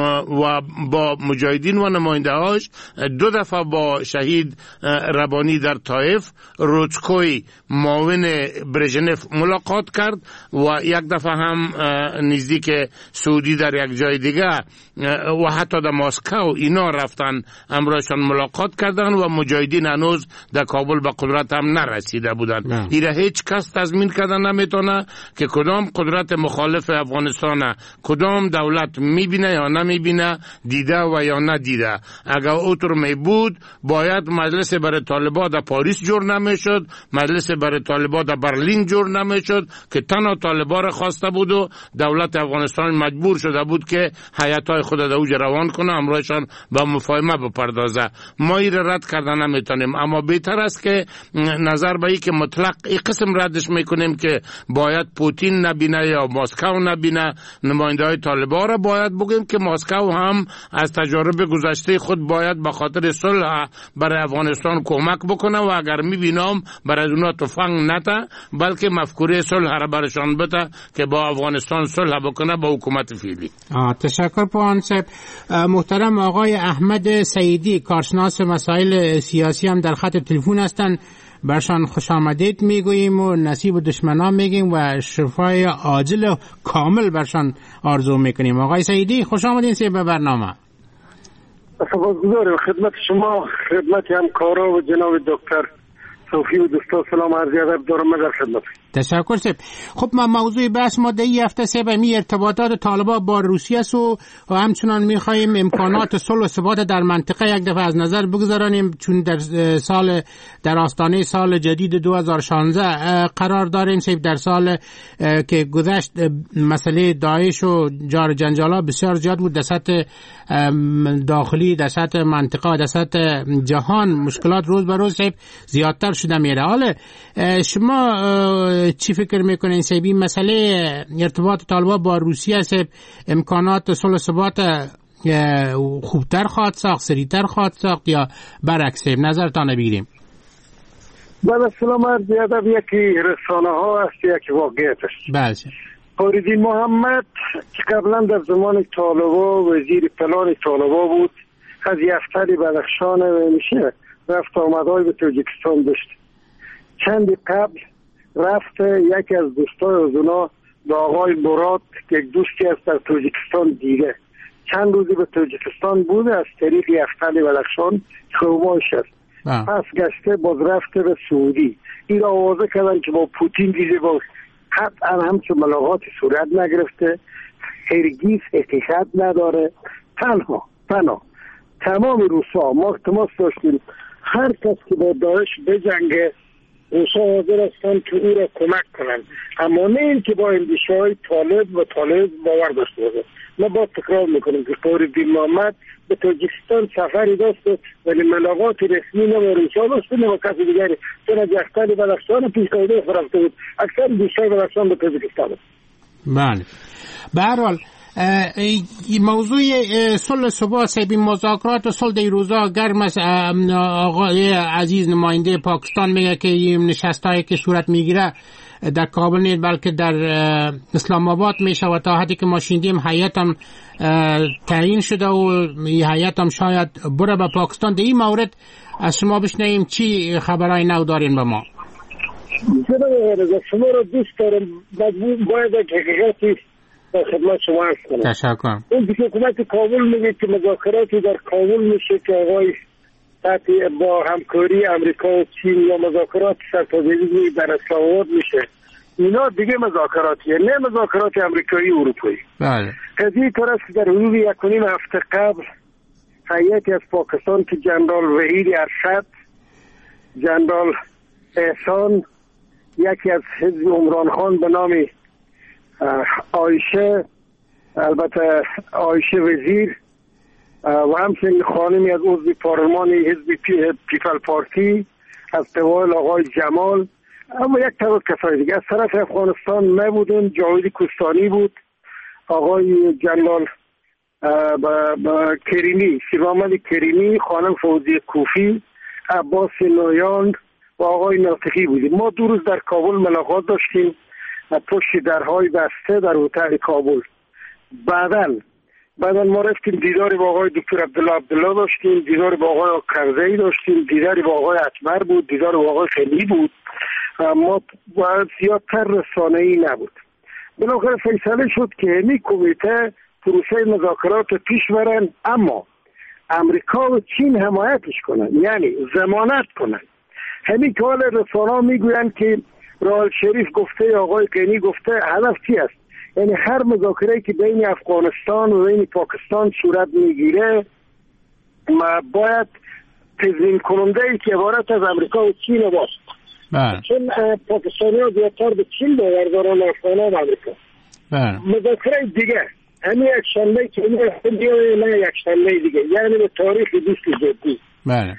S6: و با مجاهدین و نماینده هاش 2 دفعه با شهید ربانی در طائف، روچکوی معاون برژنف ملاقات کرد و 1 دفعه هم نزدیک سعودی در یک جای دیگه و حتی در مسکو اینا رفتن امروزشان ملاقات کردن و مجاهدین هنوز در کابل به قدرت هم نرسیده بودن. ایره هیچ کس تضمین کردن نمیتونه که کدام قدرت مخالف افغانستان کدام دولت میبینه یا نمیبینه، دیده و یا ندیده. اگر اوتر می بود باید مجلس برای طالبان در پاریس جور نمیشد، مجلس برای طالبان در برلین جور نمیشد که تنها طالبان را خواسته بود و دولت افغانستان مجبور شده بود که هیئت‌های خود در اوج روان کنه، امروزشان با مفاهمه بپردازه. ما این رد کردن نمیتونیم، اما بهتر است که نظر به این که مطلق این قسم ردش میکنیم که باید پوتین نبینه یا مسکو نبینه نماینده‌های طالبان را، باید بگیم که مسکو هم از تجارب گذشته خود باید به خاطر صلح برای افغانستان کمک بکنه و اگر میبینم برای اونا تفنگ نته بلکه مفکوره صلح را برشان بده که با افغانستان صلح بکنه با حکومت فعلی.
S5: تشکر پوان صاحب. محترم آقای احمد سعیدی، کارشناس مسائل سیاسی هم در خط تلفن هستند. برشان خوش آمدید میگوییم و نصیب دشمنان میگیم و شفای عاجل و کامل برشان آرزو میکنیم. آقای سعیدی خوش آمدین به برنامه.
S9: سپاسگزارم خدمت شما، خدمت همکارا و جناب دکتر صوفی و دوستان سلام عرض ادب دارم در خدمت.
S5: تشکر صاحب. خب ما موضوع بحث ما این هفته صاحب ارتباطات طالبان با روسیه و همچنان میخوایم امکانات صلح و ثبات در منطقه یک دفعه از نظر بگذاریم، چون در آستانه سال جدید 2016 قرار داریم صاحب. در سال که گذشت مسئله داعش و جار جنجالا بسیار زیاد بود در سطح داخلی، در سطح منطقه و در سطح جهان مشکلات روز به روز زیادتر شده میره. حالا شما چی فکر میکنین سیبی مسئله ارتباط طالبان با روسیه سیب امکانات صلح و ثبات خوبتر خواهد ساخت، سریعتر خواهد ساخت یا برعکس سیب؟ نظرتان بگیریم.
S9: بله سلام عرض ادب. یکی رسانه ها است یکی واقعیت است.
S5: بله.
S9: فریدین محمد که قبلا در زمان طالبان وزیر پلان طالبان بود، از یفتری بدخشان میشه رفت آمدهای به تاجیکستان داشت. چندی قبل رفت یکی از دوستای از اونا به آقای مراد که یک دوستی است در تاجیکستان دیده. چند روزی به تاجیکستان بوده از طریق یفتری بدخشان خوماش است. پس گشته باز رفته به سعودی. این را آوازه کردن که با پوتین دیده با قطعا همچون ملاقات صورت نگرفته، هرگیز حقیقت نداره. تنها تمام روسا ما التماس داشتیم هر کس که با داعش بجنگه روسا حاضر هستند که او را کمک کنند، اما نه این که با اندیشه‌های طالب باور داشته باشه. ما با تکرار میکنیم که فریدین محمد به تاجیکستان سفری داشته ولی ملاقات رسمی نه با روسا داشته نه با کسی دیگری، چون از یختر بدخشان پیشنهاد فرسته بود. اکثر دوستای بدخشان به تاجیکستان است.
S5: بله. به هر حال موضوع صلح ثبات سیبی مذاکرات و صلح در روزا گرم است. آقای عزیز نماینده پاکستان میگه که این نشستایی که صورت میگیره در کابل نیست بلکه در اسلام آباد میشه و تا حدی که ما شنیدیم هیئت هم تعیین شده و هیئت هم شاید بره به پاکستان. در این مورد از شما بشنویم چی خبرای نو دارین به ما؟
S9: شما رو دوست دارم، باید حقیقتی در خدمت شما عرض کنم.
S5: تشکر.
S9: اون که حکومت کابل میگه که مذاکراتی در کابل میشه که آقای با همکاری امریکا و چین یا مذاکرات سرتاسری در اسلام آباد میشه، اینا دیگه مذاکراتیه، نه مذاکرات امریکایی و اروپایی.
S5: بله.
S9: قضیه طور است که در حدود 1.5 هفته قبل هیئتی از پاکستان که جنرال وحید ارشد، جنرال احسان، یکی از حزب عمران خان به نام عایشه، البته عایشه وزیر و همچنین خانمی از عضو پارلمان حزب پیپل پارتی از قبال آقای جمال، اما یک طرف کسای دیگه از طرف افغانستان نبودن. جاوید کوستانی بود، آقای جنرال کریمی، شیرامد کریمی، خانم فوزی کوفی، عباس نویان و آقای ناطقی بودیم. ما 2 روز در کابل ملاقات داشتیم پشت درهای بسته در هتل کابل. بعداً بعدا ما رفتیم دیداری با آقای دکتر عبدالله داشتیم، دیداری با آقای کرزی داشتیم، دیداری با آقای اکبر بود، دیداری با آقای خلیلی بود. ما باید زیادتر رسانه‌ای نبود. بالاخره فیصله شد که این کمیته پروسه مذاکرات پیش برن، اما امریکا و چین حمایتش کنن، یعنی ضمانت کنن. همین که حال رسانه‌ها میگویند که راحل شریف گفته، آقای غنی گفته، هدف چی است؟ یعنی هر مذاکره‌ای که بین افغانستان و بین پاکستان صورت میگیره ما باید تضمین کننده‌ای که عبارت از امریکا و چین باشه. چون پاکستانی‌ها زیادتر به چین باور دارن، افغان‌ها به امریکا. مذاکره دیگه همین یک شنبه که نه یک شنبه دیگه، یعنی به تاریخ 20 جدی.
S5: بله.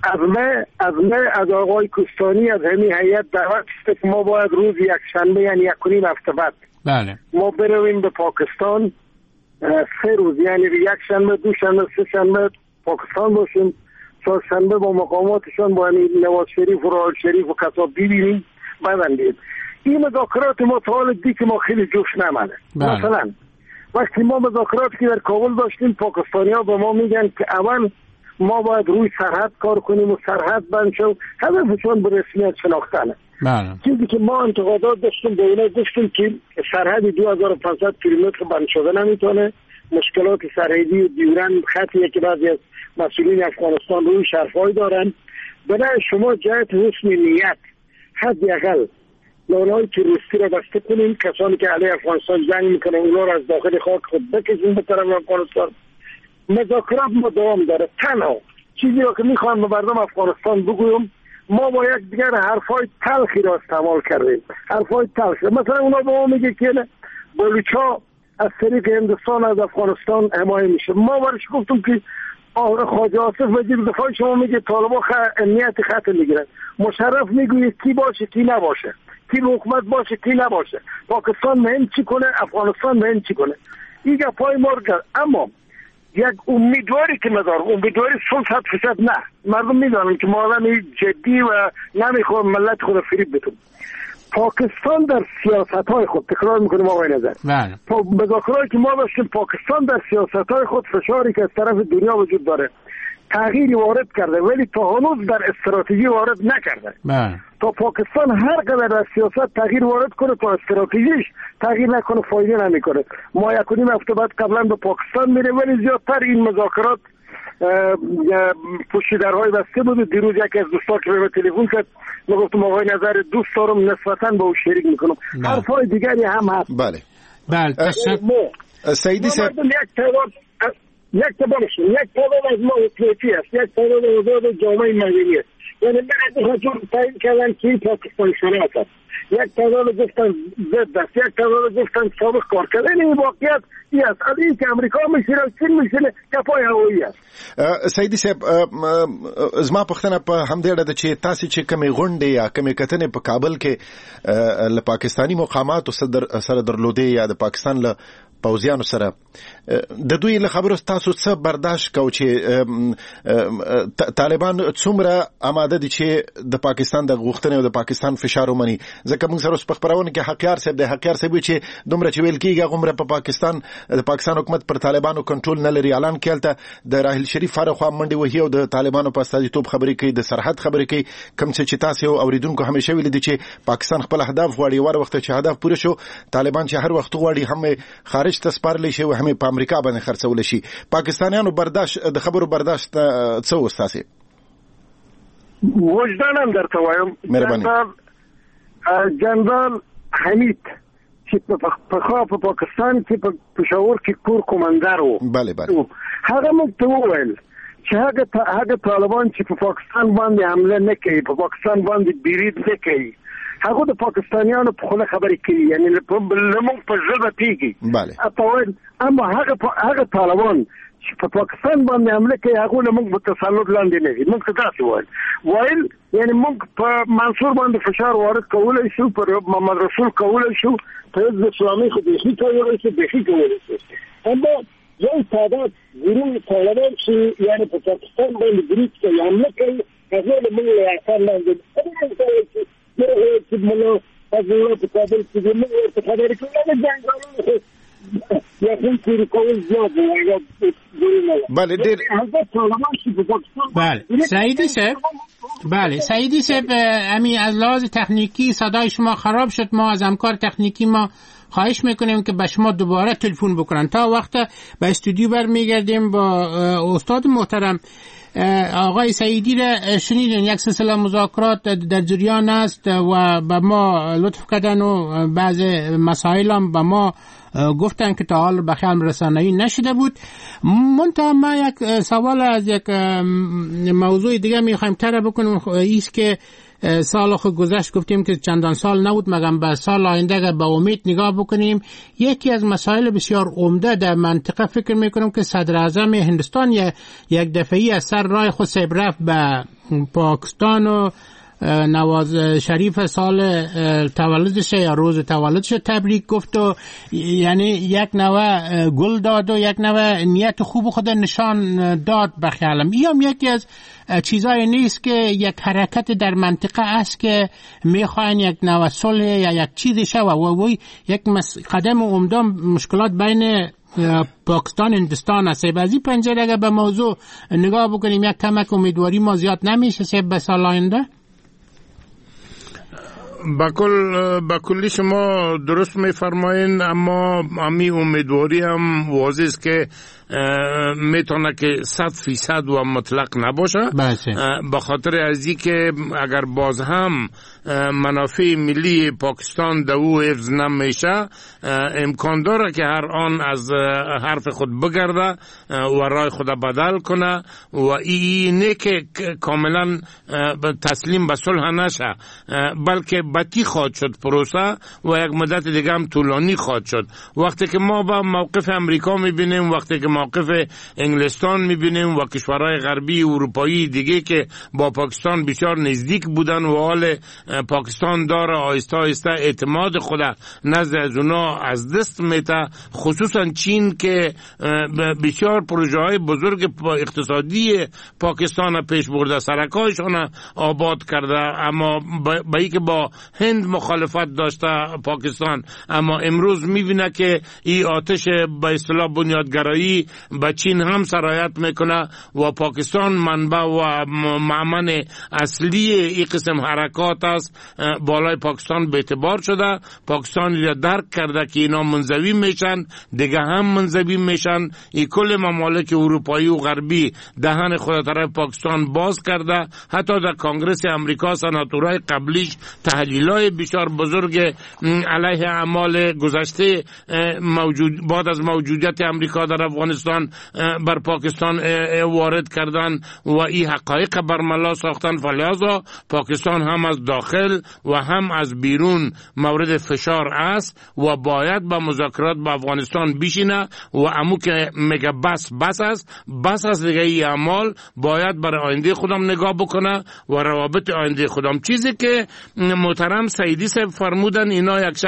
S9: از آقای کوستانی از همین هیئت دعوت است که ما باید روز یک شنبه یعنی 1.5 هفته بعد
S5: بله
S9: ما برویم به پاکستان 3 روز، یعنی یک شنبه، 2 شنبه، 3 شنبه پاکستان باشیم، 4 شنبه با مقاماتشان با نواز شریف و راحل شریف و کساب ببینیم. بعدن دید این مذاکرات ما تا حال دی که ما خیلی جوش نمانه. مثلا وقتی ما مذاکراتی که در کابل داشتیم، پاکستانی ها به ما میگن که اول ما باید روی سرحد کار کنیم و سرحد بند شد، هدفشون به رسمیت شناختنه. چیزی که ما انتقادات داشتیم به اونا گفتیم که سرحد 2500 کیلومتر بند شده نمیتونه، مشکلات سرحدی و دیورن خطیه که بعضی از مسئولین افغانستان روی شرفای دارن. برای شما جهت حسن نیت حداقل لانه‌های تروریستی را بسته کنیم، کسانی که علیه افغانستان جنگ میکنن اونا را از داخل خاک خود بکشیم به طرف افغانستان. مذاکرات ما دوام داره. تنها چیزی را که میخوام به مردم افغانستان بگویم، ما با یک دیگر حرفای تلخی را استعمال کردیم، حرفای تلخ. مثلا اونا به ما میگه که بلوچا از طریق هندوستان از افغانستان حمایت میشه. ما برش گفتم که خواجه آصف وزیر دفاع شما میگه طالبان امنیت خط میگیرن، مشرف میگوید کی باشه کی نباشه، کی حکومت باشه کی نباشه، پاکستان مهم چی کنه، افغانستان مهم چی کنه. این پای مرگ. اما یک امیدواری که ندارم، امیدواری 100% نه، مردم میدانم که ما آدم جدی و نمیخوام ملت خود فریب بتون. پاکستان در سیاست‌های خود، تکرار میکنیم آقای نظر، مذاکراتی که ما داشتیم، پاکستان در سیاست‌های خود فشاری که از طرف دنیا وجود داره تغییری وارد کرده، ولی تا هنوز در استراتژی وارد نکرده. تا پاکستان هر قدر در سیاست تغییر وارد کنه، تا استراتژیش تغییر نکنه فایده نمیکنه. ما 1.5 هفته بعد قبلا به پاکستان میره، ولی زیادتر این مذاکرات پشت درهای بسته بود. دیروز یکی از دوستان که به تلفن کرد، من گفتم آقای نظر دوست دارم، نسبتاً با او شریک میکنم. حرفای دیگری هم هست.
S3: بله
S5: تشکر.
S3: سیدی صاحب
S9: یک تعداد از ما اطلاعاتی است، یک تعداد آزاد جامعه مدنی است. یعنی من از خودم تعیین کردن که این پاکستان شناس است، یک تعداد گفتن ضد است، یک تعداد گفتن سابق کار کردن. این واقعیت این است. از این که امریکا میشینه چین میشینه کپای هوایی است.
S3: سیدی صاحب زما پوښتنه په همدې اړه ده چې تاسو چې کومې غونډې یا کومې کتنې په کابل کې له پاکستاني مقاماتو سره درلودې یا د پاکستان له پوځیانو سره د دوی له خبرو تاسو څه برداشت کو چې طالبان څومره آماده دي چې د پاکستان د غوښتنې او د پاکستان فشار ومني؟ ځکه موږ سره په خبرونه کې حقیار صاحب چې دومره چې ویل کېږي غومره په پاکستان د پاکستان حکومت پر طالبانو کنټرول نه لري. اعلان کړل د راحل شریف فارخوا منډي وهي او د طالبانو په استازیتوب خبرې کوي، د سرحد خبرې کوي، کوم چې تاسو اوریدونکو همیشه ویل دي چې پاکستان خپل اهداف غواړي، ور وخت چې هدف پوره شو طالبان چې هر وخت غواړي هم خارج ته سپارل شي او هم په امریکا باندې خرڅول شي. پاکستانیانو برداشت د خبرو برداشت څه وستاسي؟
S9: وجدانم درته وایم، جنرال حمید چې په پاکستان کې په پېښور کې کور کمانډر و، هغه موږ ته وویل چې هغه طالبان چې په پاکستان باندې حمله نه کوي، په پاکستان باندې برید نه کوي، هغه د پاکستانیانو په خوله خبرې کوي، یعنی لمونږ په ژبه پیږي. اما هغه طالبان چې په پاکستان باندې حمله کوي هغه لمونږ په تسلط لاندې نه دي. موږ ته داسې وایل یعنی موږ په منصور باندې فشار وارد کولی شو، پر محمد رسول کولی شو، په حزب اسلامي خو بېخي کولی شو. اما یو تعداد گروه طالبان چې یعنی په پاکستان باندې برید کوي، حمله کوي، هغه لمونږ له اثر لاندې چې ملا از الله په کابل کې موږ ورته خبرې کوو. یقین کوری کول زیاد
S3: بله دیر
S5: بله سعیدی صاحب امی از لحاظ تکنیکی صدای شما خراب شد. ما از همکار تکنیکی ما خواهش میکنیم که به شما دوباره تلفن بکنن. تا وقت به استودیو برمیگردیم با استاد محترم. آقای سعیدی را شنیدین، یک سلسله مذاکرات در جریان است و به ما لطف کردن و بعض مسائل هم به ما گفتن که تا حال به خیال رسانه‌ای نشده بود. منتها ما یک سوال از یک موضوع دیگه میخوایم طرح بکنیم. ایست که سال خود گذشت گفتیم که چندان سال نبود، مگم به سال آینده به امید نگاه بکنیم. یکی از مسائل بسیار عمده در منطقه فکر میکنم که صدر اعظم هندوستان یک دفعی از سر راه خود سیب رفت به پاکستان و نواز شریف سال تولدش یا روز تولدش تبریک گفت و یعنی یک نوع گل داد و یک نوع نیت خوب خود نشان داد به خیالم. این یکی از چیزایی نیست که یک حرکت در منطقه است که میخواین یک نوع صلح یا یک چیزی شود و یک قدم عمده مشکلات بین پاکستان هندوستان است. بعضی پنجره اگر به موضوع نگاه بکنیم یک کمک امیدواری ما زیاد نمیشه سب به سال آینده.
S6: با کلی شما درست میفرمایین، اما امی امیدواری هم واضح است که میتونه که 100% و مطلق نباشه، به خاطر ازی که اگر باز هم منافع ملی پاکستان دو حفظ نمیشه امکان داره که هر آن از حرف خود بگرده و رای خود بدل کنه و اینه که کاملا تسلیم به صلح نشه، بلکه بطی خواهد شد پروسه و یک مدت دیگه هم طولانی خواهد شد. وقتی که ما با موقف امریکا میبینیم، وقتی که موقف انگلستان میبینیم و کشورهای غربی اروپایی دیگه که با پاکستان بسیار نزدیک بودن و حال پاکستان داره آهسته آهسته اعتماد خود نزد از اونا از دست میته، خصوصا چین که بسیار پروژه های بزرگ اقتصادی پاکستان پیش برده، سرکایشان آباد کرده، اما با ای که با هند مخالفت داشته پاکستان، اما امروز میبینه که این آتش به اصطلاح بنیادگرایی به چین هم سرایت میکنه و پاکستان منبع و معمن اصلی این قسم حرکات است. بالای پاکستان به اعتبار شده، پاکستان را درک کرده که اینا منزوی میشن، دیگه هم منزوی میشن. این کل ممالک اروپایی و غربی دهن خود طرف پاکستان باز کرده. حتی در کنگرس امریکا سناتورای قبلیش تحلیلای بسیار بزرگ علیه اعمال گذشته بعد از موجودیت امریکا در افغانستان بر پاکستان وارد کردن و این حقایق برملا ساختن. فلذا پاکستان هم از داخل و هم از بیرون مورد فشار است و باید با مذاکرات با افغانستان بشینه و امو که میگه بس است دیگه این اعمال باید برای آینده خودم نگاه بکنه و روابط آینده خودم. چیزی که محترم سعیدی صاحب فرمودن، اینا یک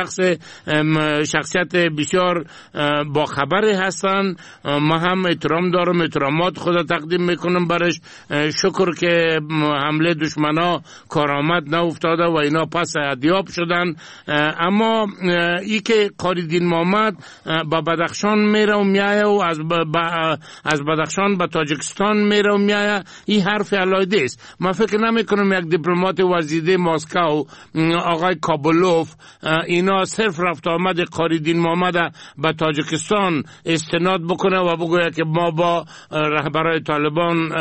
S6: شخصیت بسیار با خبری هستن. ما هم احترام دارم، احترامات خود تقدیم میکنم برش. شکر که حمله دشمنا کارآمد نافتاده و اینا پس ادیاب شدن. اما ای که قاریدین محمد با بدخشان میره و میایه و از بدخشان به تاجیکستان میره و میایه، این حرف علایده است. من فکر نمی کنم یک دیپلمات وزیده مسکو آقای کابلوف اینا صرف رفت آمد قاریدین محمد به تاجیکستان استناد بکنه و بگوید که ما با رهبرای طالبان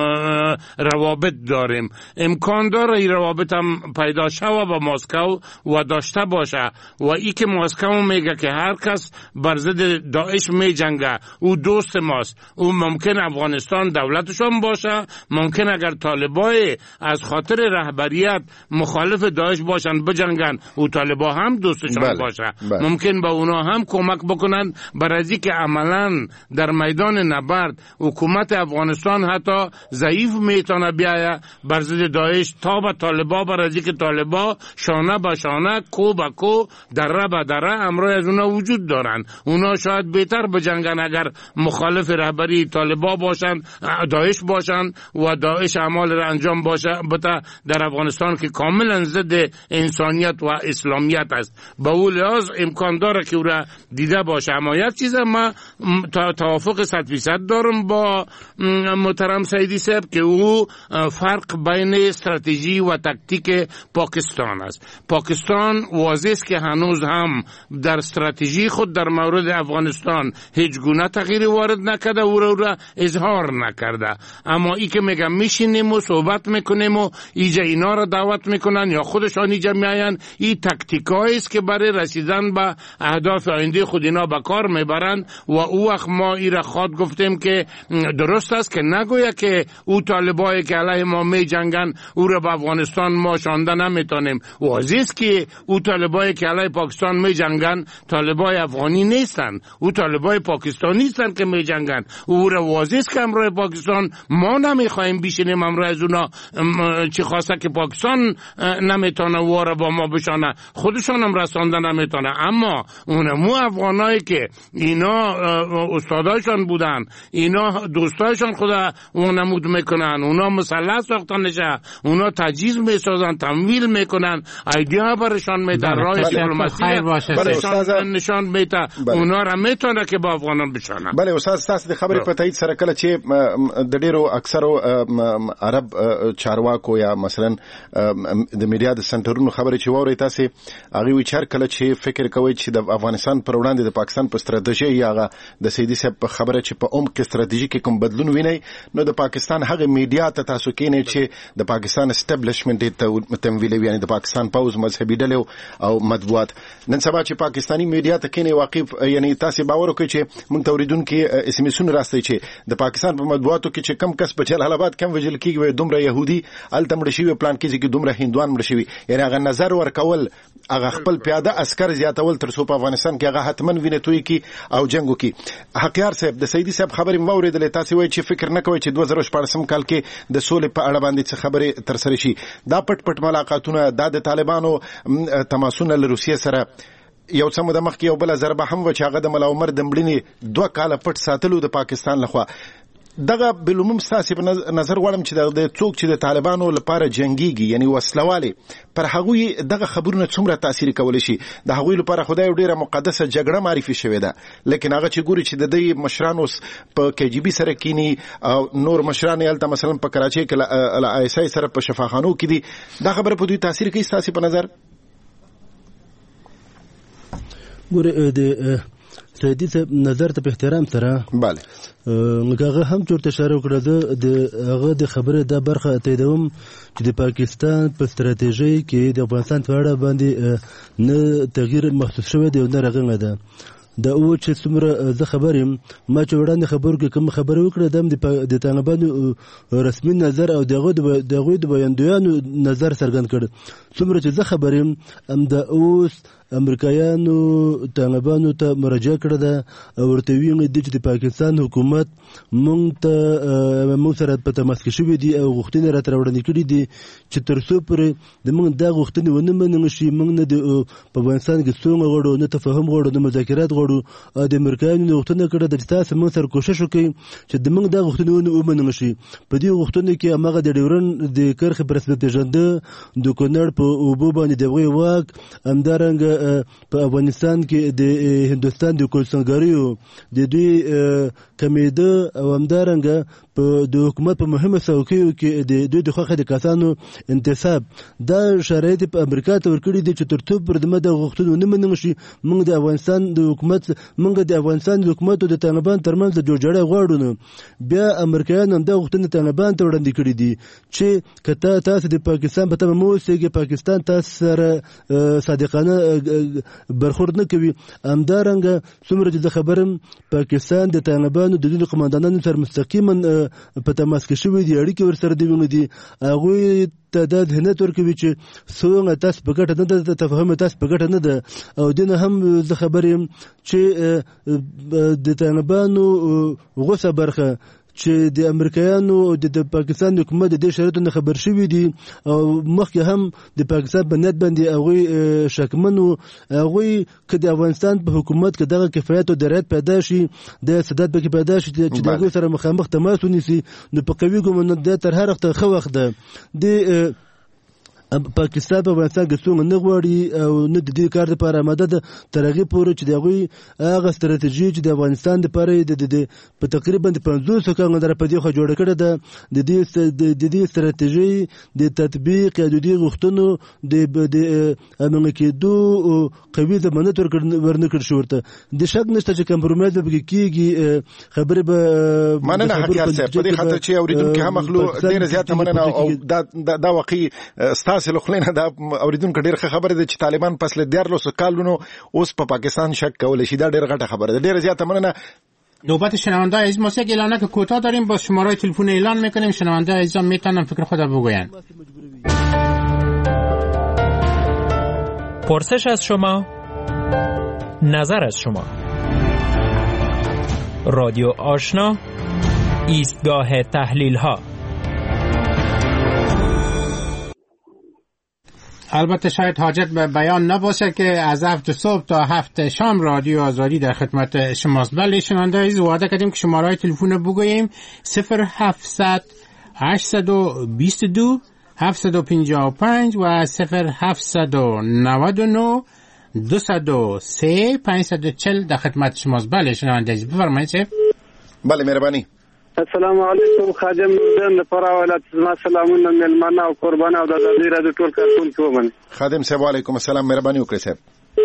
S6: روابط داریم. امکان داره این روابط هم پیدا شوه با مسکو و داشته باشه و ای که مسکو میگه که هر کس بر ضد داعش میجنگه او دوست ماست، او ممکن افغانستان دولتشون باشه، ممکن اگر طالبای از خاطر رهبریت مخالف داعش باشن بجنگن او طالبا هم دوستشون باشه. ممکن با اونا هم کمک بکنن برای که عملا در میدان نبرد حکومت افغانستان حتی ضعیف میتونه بیایه بر ضد داعش تا به طالبا، برای که طالبا شانه به شانه، کو به کو، دره به دره امروز از اونا وجود دارن. اونا شاید بهتر بجنگن اگر مخالف رهبری طالبا باشن، داعش باشن و داعش اعمال را انجام باشه بتا در افغانستان که کاملا ضد انسانیت و اسلامیت است. به اون لحاظ امکان داره که او را دیده باشه. اما یک چیز ما توافق 100% دارم با محترم سیدی صاحب که او فرق بین استراتژی و تاکتیک پاکستان است. پاکستان واضح است که هنوز هم در استراتژی خود در مورد افغانستان هیچ گونه تغییر وارد نکرده، او را اظهار نکرده. اما ای که میگم میشینیم و صحبت میکنیم و ایجا اینا را دعوت میکنن یا خودشان ایجا میاین، این تاکتیکایی است که برای رسیدن به اهداف آینده خود اینا به کار میبرند. و او وقت ما ای را خود گفتیم که درست است که نگویا که او طالبایی که علیه ما می جنگن او را به افغانستان ما شانده نمیتونیم. واضح است که او طالبایی که علیه پاکستان می جنگن طالبای افغانی نیستن، او طالبای پاکستانی هستن که می جنگن. او را واضح است که امروز پاکستان ما نمیخوایم بشینیم امروز از اونا چی خواسته که پاکستان نمیتونه واره با ما بشانه، خودشان هم رسانده نمیتونه. اما اونمو افغانایی که اینا استادایشان بودن، اینا دوستایشان خدا نمود میکنن، اونا مسلح ساختن نشه، اونا تجهیز میسازن، تمویل میکنن، ایدیا برشان میده، راه دیپلماسی نشان میده، اونا را میتونه که با افغانان بشانه.
S3: بله استاد، تاسو د خبرې په تایید سره کله چې د ډیرو اکثرو عرب چارواکو یا مثلا د میډیا د سنټرونو خبرې چې ووري تاسو هغه ویچار کله چې فکر کوي چې د افغانستان پر وړاندې د پاکستان په ستراتیژي یا د سیدی صاحب په خبره چې په عمق ستراتیژي کې کوم بدلون ویني، نو د پاکستان هغه میډیا ته تاسو کینې چې د پاکستان اسټابلیشمنت ته تمویلوي، یعنی د پاکستان پوز مذهبي ډلې او مطبوعات. نن سبا چې پاکستانی میډیا ته کینې واقف، یعنی تاسو باور وکړئ چې موږ توریدونکو اس ام اسونه راستي چې د پاکستان په مطبوعاتو کې چې کم کس په جلال آباد کم وجل کېږي دومره يهودي التمړ شي، پلان کې چې دومره هندوان مړ شي، یعنی هغه نظر ورکول هغه خپل پیاده عسكر زیاتول تر څو په افغانستان کې هغه حتمن وینټوي کی او جنگو کی. حقیار صاحب د سیدی صاحب خبرې موریدلې، تاسو وایي چې فکر نه کوي چې 2014 کال کې د سولې په اړه باندې څه خبرې تر سره شي. دا پټ ملاقاتونه د طالبانو تماسونه له روسیې سره یو څه مده مخکې یو بل ضربه هم و چې هغه د ملا عمر دمبلینی 2 کاله پټ ساتلو د پاکستان لخوا. دغه بلومم ساسي په نظر غواړم چې د څوک چې د طالبانو لپاره جنگيږي، یعنی وسلواله، پر هغوی دغه خبرونه څومره تاثیر کولی شي؟ د هغوی لپاره خدای ډیره مقدسه جګړه معرفي شوې ده، لیکن هغه چې ګوري چې د دې مشران اوس په کې جی بي سره کینی او نور مشران یې الته مثلا په کراچۍ کې ال آی اس آی سره په شفاخانو کې دي، دا خبره په دوی تاثیر کوي ساسي په نظر؟
S7: ګوره د سیدی صاحب نظر ته په احترام سره
S3: bale
S7: هغه هم چورته اشاره وکړه د هغه د خبره د برخه تاییدوم چې د پاکستان په ستراتیژي کې د افغانستان په اړه باندې نه تغییر محسوس شوی دی او نه رغنه ده. دا او چې څومره زه خبرم ما چې وړاندې خبرو کې کوم خبره وکړه د طالبانو رسمي نظر او دغه د بیانډویانو نظر څرګند کړ. څومره چې زه خبرم ام د اوس امریکایانو طالبانو ته مراجعه کړې ده او ورته ویل دي چې د پاکستان حکومت مونږ سره په تماس کې شوی دی او غوښتنې راته وړاندې کړې دي چې تر څو پورې د موږ دا غوښتنې ونه منو شي، موږ نه په افغانستان کې څومره غواړو، نه تفاهم غواړو، نه مذاکرات غواړو. د امریکایانو غوښتنه کړې ده چې تاسو موږ سره کوشش وکړئ چې د موږ دا غوښتنې ونه ومنو شي. په دې غوښتنه کې هغه د ډیورن د کرښې پر رسمیت پیژنده د کونړ په اوبو باندې د غوي واک همدارنګه په افغانستان کې د هندوستان د کولسنګریو د دوی کمیده او همدارنګه په د حکومت په مهمه څوکیو کې د دوی د خوخه د کسانو انتصاب دا شرایط په امریکا ته ورکړي دي چې ترڅو پر دمه د غوښتنو نه منل شي موږ د افغانستان د حکومت او د طالبان ترمنځ د جوړجاړي غواړو. نو بیا امریکایان هم د غوښتنې طالبان ته وړاندې کړي دي چې کته تاسو د پاکستان په تمه مو سیګي پاکستان تاسو سره صادقانه برخورد نه کوي. همدارنګه څومره چې خبرم پاکستان د طالبانو د دې قومندانانو سره مستقیما په تماس کې شوی دی، اړیکې ورسره دی، هغه تعداد هنت ورکوي چې څنګه تاسو په ګټه نه ده، تفاهم تاسو په ګټه نه ده. او دینه هم زه خبرم چې د طالبانو غوسه برخه چې د امریکایانو او د پاکستان حکومت د شرایطو خبر شوی دي او مخکې هم د پاکستان بنیاد باندې هغه شکمنو هغه چې د افغانستان په حکومت کې دغه کفایت او درایت پیدا شي، د سداد به پیدا شي چې دغه سره مخامخ تماس ونیسي. نو په قوي ګومان د تر هر وخت خو وخت ده د پاکستان په افغانستان کې څومره نه غواړي او نه د دې کار لپاره آماده ده تر هغې پورې چې د هغوی هغه ستراتیژي چې د افغانستان لپاره په تقریبا 500 کلونو در په دې خوا جوړه کړې ده د دې ستراتیژي د تطبیق یا د دې غوښتنو د امن کېدو قوي ضمانت ورنکړ شو ورته د شک نشته چې کمپرومایز به کېږي خبرې به
S3: مننه حقیقت صاحب په دې خاطر چې اوریدونکو هم مخلو ډېر زیات مننه او دا واقعي ستاسو لخلینه دا اوریدونکو ډېر خبره ده چې طالبان پس له 14 کالونو اوس په پاکستان شک کول شي دا ډېر غټه خبره ده ډېر زیات مننه
S5: نوبت شنونده عزیز ما یک اعلانه که کوتاه داریم با شماره تلفن اعلان میکنیم شنونده عزیزان میتونن فکر خود بگوین
S10: پرسش از شما نظر از شما رادیو آشنا ایستگاه تحلیل ها
S5: البته شاید حاجت به بیان نباشه که از 7 صبح تا 7 شام رادیو آزادی در خدمت شماست. بله شنونده عزیز وعده کردیم که شماره تلفن بگوییم 0700 822 755 و 0799 203 540 در خدمت شماست. بله شنونده عزیز بفرمایید شیف.
S3: بله مهربانی.
S9: السلام علیکم خادم نوردن لپاره ولات زما سلامونه ملمنه او قربانه او د دې را د ټول کارکون کوم
S3: خادم صاحب علیکم السلام مهرباني وکړئ صاحب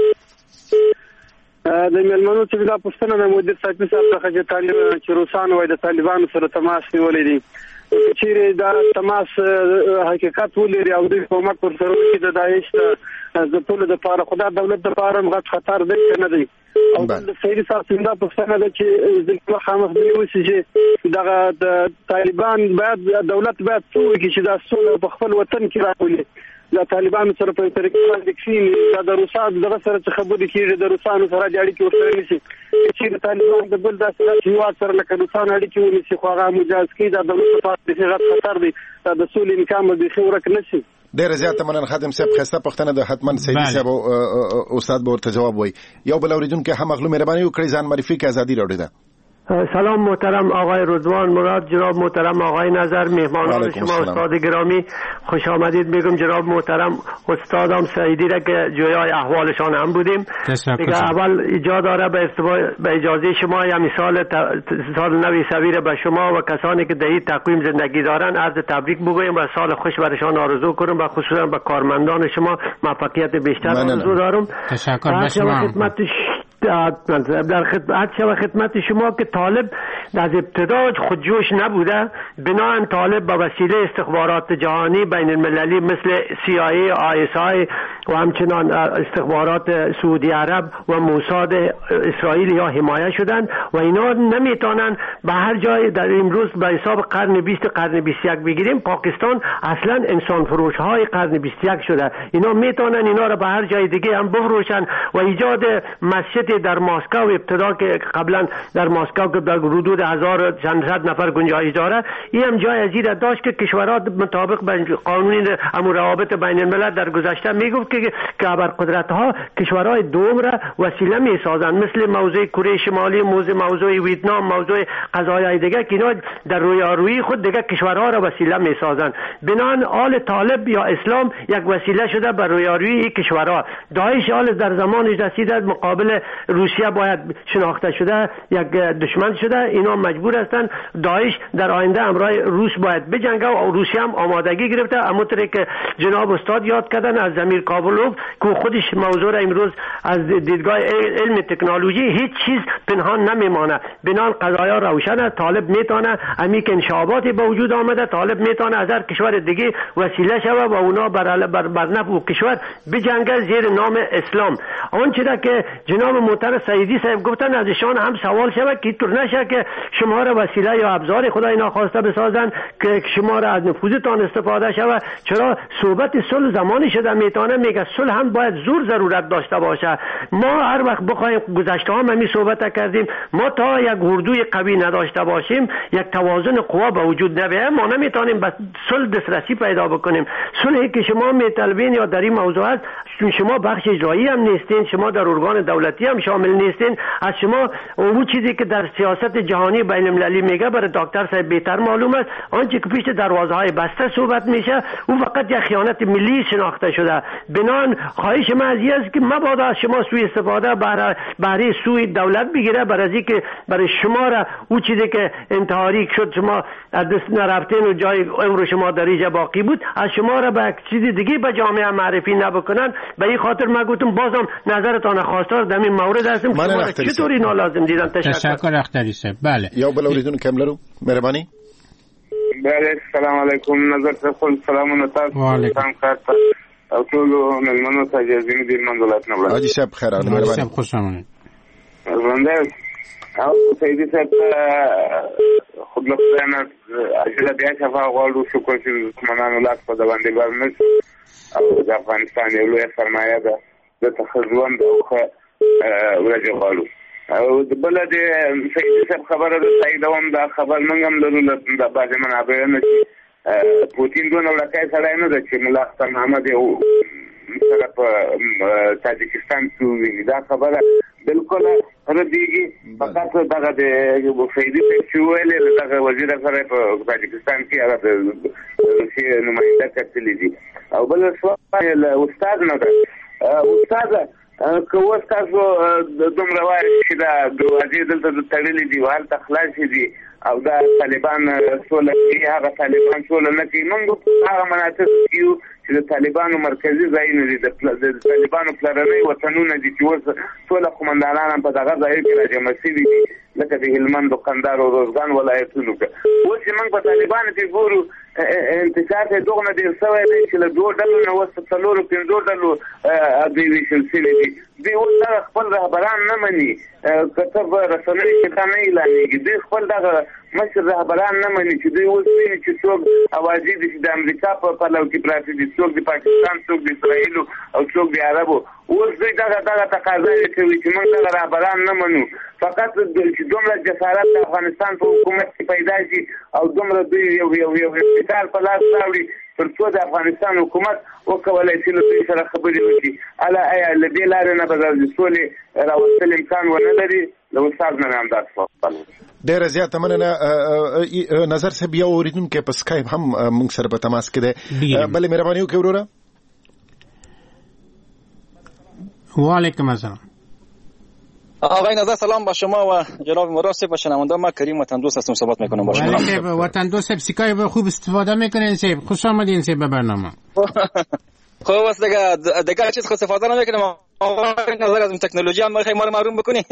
S9: د ملمنو چې دا پښتنه د مدیر صاحب څخه چې طالب چې روسان وای د طالبانو سره تماس نیولې دي چې دا تماس حقیقت ولري او د حکومت پر سره چې د داعش د ټول د لپاره خدای دولت د لپاره غټ خطر دی کنه دی او د سیاسي ساتنه په څنګه د چې د خامخ دی وسی چې دا د طالبان بعد دولت بعد څو کې چې دا څو په خپل وطن کې راولي د طالبانو سره په طریقې باندې کې د روسانو دغه سره خبرې کیږي د روسانو سره اړیکې ورسره نشي چې د طالبان د بل داسې هیواد سره لکه روسانو اړیکې ونیسي خو هغه مجاز کې د دولت لپاره د غټ خطر دی د سولې امکان به خورک نشي
S3: ډېر زیات مننه خادم صاحب خسته پښتنه د حتمن سیدی صاحب استاد به ورته جواب وای یو بل اوریدونکو هم مغلوم مهرباني وکړئ ځان معرفي کې ازادي راوړی ده
S11: سلام محترم آقای رضوان مراد جناب محترم آقای نظر مهمانان شما استاد گرامی خوش آمدید میگم جناب محترم استادم سعیدی را که جویای احوالشان هم بودیم دیگه اول ایجاد داره به اجازه شما یا مثال سال نوی سویر به شما و کسانی که در این تقویم زندگی دارن عرض تبریک بگویم و سال خوش برشان آرزو کنم و خصوصا به کارمندان شما موفقیت بیشتر آرزو دارم
S5: تشکر به شما
S11: در خدمت شما که طالب از ابتدا خودجوش نبوده بنابراین طالب با وسیله استخبارات جهانی بین المللی مثل CIA ISI و همچنان استخبارات سعودی عرب و موساد اسرائیل یا حمایه شدند و اینا نمیتونن به هر جای در امروز به حساب قرن 20 قرن 21 بگیریم پاکستان اصلا انسان فروش های قرن 21 شده اینا میتونن اینا را به هر جای دیگه هم بفروشن و ایجاد مسجد در مسکو ابتدا که قبلا در مسکو که در حدود 1500 نفر گنجایش داره این هم جای ازیر داشت که کشورات مطابق به قانون روابط بین الملل در گذشته میگفت که ابرقدرت‌ها کشورهای دوم را وسیله میسازند مثل موضوع کره شمالی موضوع ویتنام موضوع قضایای دیگه که اینا در رویارویی خود دیگه کشورها را وسیله میسازند بنان آل طالب یا اسلام یک وسیله شده بر رویارویی این کشورها داعش آل در زمانش رسیده مقابل روسیه باید شناخته شده یک دشمن شده اینا مجبور هستند داعش در آینده امرای روس باید بجنگه و روسیه هم آمادگی گرفته همونطوری که جناب استاد یاد کردن از زمیر کابلوف که خودش موضوع امروز از دیدگاه علم تکنولوژی هیچ چیز پنهان نمیمانه بنان قضایا روشنه طالب میتونه امی که انشاباتی به وجود آمده طالب میتونه از هر کشور دیگه وسیله شوه و اونا بر نفع و کشور بجنگه زیر نام اسلام آنچه که جناب محترم سعیدی صاحب گفتن ازشان هم سوال شود که طور نشه که شما را وسیله یا ابزار خدای ناخواسته بسازن که شما را از نفوذتان استفاده شود چرا صحبت صلح زمانی شده میتونه میگه صلح هم باید زور ضرورت داشته باشه ما هر وقت بخوایم گذشته هم همین صحبت کردیم ما تا یک اردوی قوی نداشته باشیم یک توازن قوا به وجود نمیاد ما نمیتونیم به صلح دسترسی پیدا بکنیم صلحی که شما میطلبین یا در این موضوع است شما بخش اجرایی هم نیستین، شما در ارگان دولتی هم شامل نیستین. از شما اون چیزی که در سیاست جهانی بین المللی میگه برای دکتر صاحب بهتر معلوم است. آنچه که پیش دروازه های بسته صحبت میشه اون فقط یک خیانت ملی شناخته شده. بنان خواهش من از این است که مبادا از شما سوء استفاده برای سوی دولت بگیره، برای از که برای شما را اون چیزی که انتحاری شد شما از دست نرفتین و جای عمر شما در اینجا باقی بود، از شما را به چیز دیگه به جامعه معرفی نبکنن. به این خاطر من گفتم بازم نظرتان خواستار در این مورد هستم. شما چطوری نالازم دیدن؟
S5: تشکر اختری صاحب. بله
S3: یا بلوریدون کملرو مهربانی.
S12: بله سلام علیکم. نظر خود سلام نتاز سلام کرد او ټولو مېلمنو ته اجازه مې دي من ولایت نه وړاندې.
S3: حاجي صاحب خیر راغلی.
S5: حاجي صاحب خوش آمدید.
S12: ژوندی او سیدي صاحب خود له خدای نه عجله بیا شفا غواړو، شکر چې دښمنانو لاس په د باندې بار نه شي او د افغانستان یو لویه سرمایه ده، دلته ښه ژوند او ښه ورځې غواړو. او بله د سیدي صاحب خبره ده تاییدوم، دا خبر موږ هم لرو د بعضې منابعو نه چې پوتین دونه وړکی سړی نه ده چې ملا اختر محمد یو سره په تاجکستان کې وویني. دا خبره بالکل ردېږي. فقط دغه د سیدي صاحب چې وویلې دغه وزیر سره په تاجکستان کې هغه د روسیې نماینده کتلي دي. او بل سوال استاد نه ده. استاده که اوس تاسو دومره وایئ چې دا دروازې دلته تړلې دي هلته خلاصې دي او دا طالبان سوله کوي، هغه طالبان سوله نه کوي. موږ هغه مناطق کې یو چې د طالبانو مرکزي ځایونه دي، د طالبانو پلرني وطنونه دي چې اوس ټوله قومندانان هم په دغه ځایو کې راجمع شوي دي، لکه د هلمند و کندهار او روزګان ولایتونو کې. اوس چې موږ په طالبانو کې ګورو انتشار یې دوغنه ډېر شوی دی چې له دوو ډلو نه اوس په څلورو پنځو ډلو دوی ویشل شوي دي. دوی اوس دغه خپل رهبران نه مني، که څه په رسنیو کې دا نه اعلانېږي. دوی خپل دغه مشر رهبران نه مني چې دوی اوس ویني چې څوک اوازې دي چې د امریکا په پلو کې پراته دي، څوک د پاکستان، څوک د اسرائیلو او څوک د عربو. اوس دوی دغه تقاضا کوي چې موږ دغه رهبران نه منو. فقط چې دومره جسارت د افغانستان په حکومت کې پیدا شي او دومره دوی یو ابتکار په لاس راوړي تر څو د افغانستان حکومت وکولای شي له دوی سره خبرې وکړي. ایا له دې لارې نه به د سولې راوستل امکان ونه لري؟ له استاد نه هم دا سوال.
S3: ډېره زیاته مننه. نظر صاحب یو اورېدونکی په سکایپ هم موږ سره په تماس کې دی. بلې مهرباني وکړئ وروره.
S5: وعلیکم السلام.
S13: آقای نظر سلام با شما و جناب مراسب و شنونده. ما کریم وطن دوست هستم، صحبت میکنم با شما.
S5: وطن دوست سکای خوب استفاده میکنین سیب. خوش آمدین سیب به برنامه.
S13: خب واسه دیگه چیز خود استفاده نمیکنم. آقای نظر از تکنولوژی هم میخوای ما رو معلوم بکنی.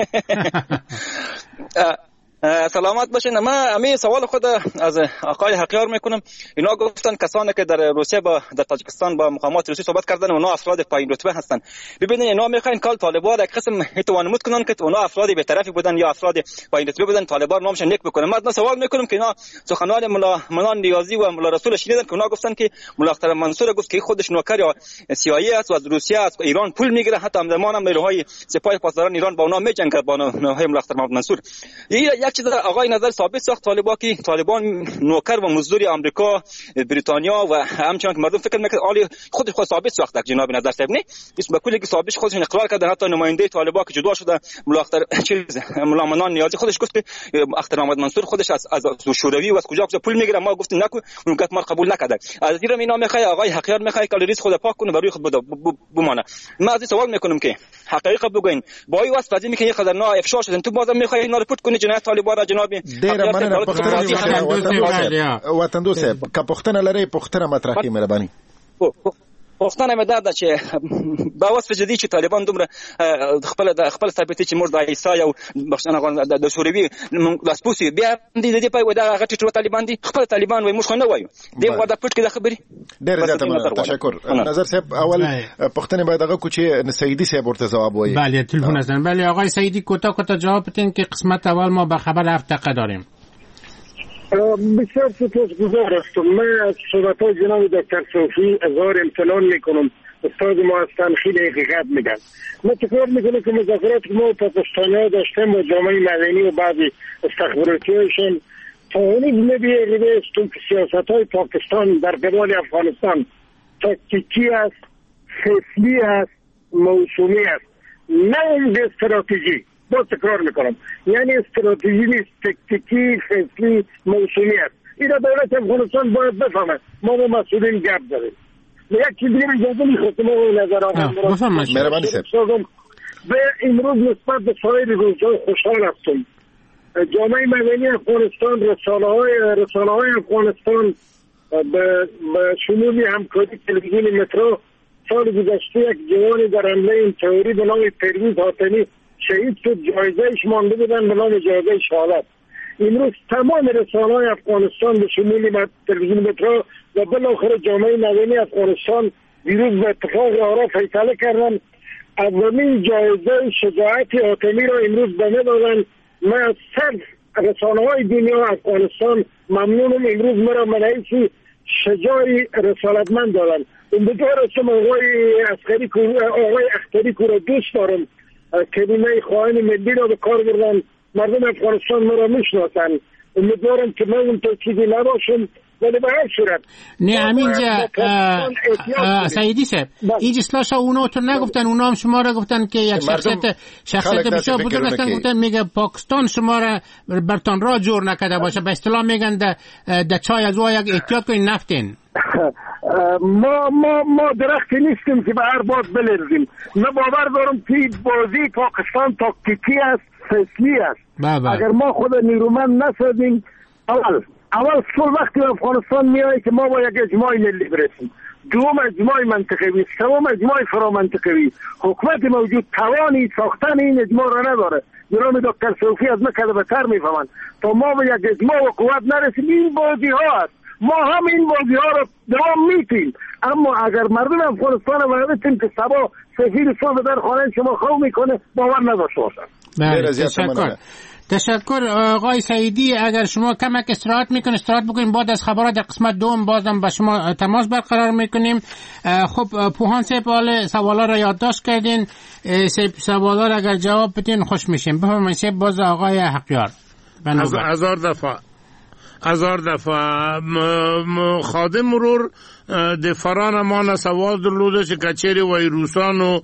S13: سلامت باشین. من همین سوال خود از آقای حقیار میکنم. اینا گفتن کسانی که در روسیه در تاجیکستان با مقامات روسی صحبت کردن اونا افراد پایین رتبه هستن. ببینید اینا میخواین کال طالبان یک قسم توانمود کنن که اونا افراد بی‌طرفی بودن یا افراد پایین رتبه بودن، طالبان نامش نیک بکنن. من سوال میکنم که اینا سخنان مولا منان نیازی و مولا رسول شنیدن که اونا گفتن که مولا اختر منصور گفت که خودش نوکر یا CIA است و از روسیه از ایران پول میگیره، حتی همزمان هم نیروهای سپاه پاسداران ایران با اونا میجنگه با نیروهای مولا اختر منصور. یک چیز آقای نظر ثابت ساخت طالبان نوکر و مزدور آمریکا، بریتانیا و همچنان که مردم فکر میکنن عالی خودش خود ثابت ساخت جناب نظر صاحب نه اسم بکلی که ثابت خودش اقرار کرده. حتی نماینده طالبان که جدا شده مولا اختر مولا منان نیازی خودش گفت که اختر محمد منصور خودش از شوروی و از کجا پول میگیره. ما گفتیم نکو، اون گفت ما قبول نکرده. از دیرم اینا میخواد آقای حقیار میخواد که ریس خود پاک کنه و روی خود بمانه. ما از سوال میکنم که حقیقت بگوین با این واسطه میگه این خبر نه افشا شده، تو بازم میخوای اینا رپورت کنی جنایت طالبان را جناب
S3: ډېره مننه. وطن دوست صاحب که پوښتنه لرئ پوښتنه مطرح کړئ مهرباني.
S13: پوښتنه مې دا ده چې په واسطه جدي چې طالبان دومره خپل ثابتي چې موږ د عیسی او بخښنه د شوروي لاسپوسي بیا دې په ودا هغه ټیټو طالبان دي خپل طالبان وای موږ خو نه وایو دې ودا پټ کې د خبري.
S3: ډېر زیاته مننه. تشکر. نظر صاحب اول پوښتنه باید هغه کو چې سعیدی صاحب ورته جواب وایي.
S5: بله تلفن هستن. بله آقای سعیدی کوتاه جواب بدین که قسمت اول ما به خبر 7 دقیقه داریم.
S9: بسیار سپاسگزار هستم. من از صحبت‌های جناب دکتر صوفی اظهار امتنان میکنم. استاد ما هستن خیلی حقیقت میگن. من فکر میکنم که مذاکرات که ما پاکستانی‌ها داشتیم با جامعه مدنی و بعضی استخباراتی‌هاشون تا هنوز نمی‌بینیم که سیاست‌های پاکستان در قبال افغانستان تاکتیکی است، فصلی است، موسومی است، نه اون استراتژی. با تکرار میکنم، یعنی استراتژی نیست، تکتیکی، فصلی، موسومی است. این دولت افغانستان باید بفهمه. ما با مسئولین گپ داریم. یک چیز دیگه اجازه میخواستم و نظر
S3: مهربانی صاحب.
S9: به امروز نسبت به سایر روزهای خوشحال هستم. جامعه مدنی افغانستان، رسانه های افغانستان به شمول همکاری تلویزیون مترو سال گذشته یک جوانی در حمله تروری به نام پرویز حاتمی شهید شد، جایزه‌اش مانده بودن به نام جایزه شهادت. امروز تمام رسانه های افغانستان به شمول تلویزیون مترو و بالاخره جامعه مدنی افغانستان دیروز به اتفاق آرا فیصله کردن اولین جایزه شجاعت حاتمی را امروز به من دادن. من از صرف رسانه های دنیا افغانستان ممنونم. امروز مرا منعیسی شجاعی رسالتمند دادن. امیدوارم آقای اختری که را دوست دارم، کلمه خواهان ملی را به کار بردن. مردم افغانستان مرا میشناسن. امیدوارم که من اون توکیدی نباشم، ولی به هر صورت
S5: نه همینجا سیدی صاحب این اصلاح اونا تو نگفتن، اونا هم شما را گفتن که یک شخصیت بسیار بزرگ هستن، گفتن میگه پاکستان شما را برتان را جور نکرده باشه، به اصطلاح میگن در چای از او یک احتیاط کنین نفتین.
S9: ما درختی نیستیم که به هر باد بلرزیم. من باور دارم که بازی پاکستان تاکتیکی است، فصلی است. اگر ما خود نیرومند نسازیم، اول سول وقتی افغانستان میاد که ما با یک اجماع ملی برسیم، دوم اجماع منطقوی، سوم اجماع فرامنطقوی. حکومت موجود توانی ساختن این اجماع را نداره. جناب دکتر صوفی از مکه بهتر میفهمند. تا ما به یک اجماع و قوت نرسیم، این بازی ها است. ما هم این بازی ها را دوام میتیم، اما اگر مردم افغانستان رو ببینیم که صبح سفیر صبح در خانه شما خواب میکنه، باور نداشته باشن.
S5: تشکر آقای سعیدی. اگر شما کمک استراحت بکنیم، بعد از خبرات در قسمت دوم بازم با شما تماس برقرار میکنیم. خب پوهان صاحب سوالا را یادداشت کردین، سوالا را اگر جواب بدین خوش میشیم. بفرمایید صاحب. باز آقای حقیار.
S6: هزار دفعه خادم مرور د فران ما سوال درلوده چې کچېری وای روسانو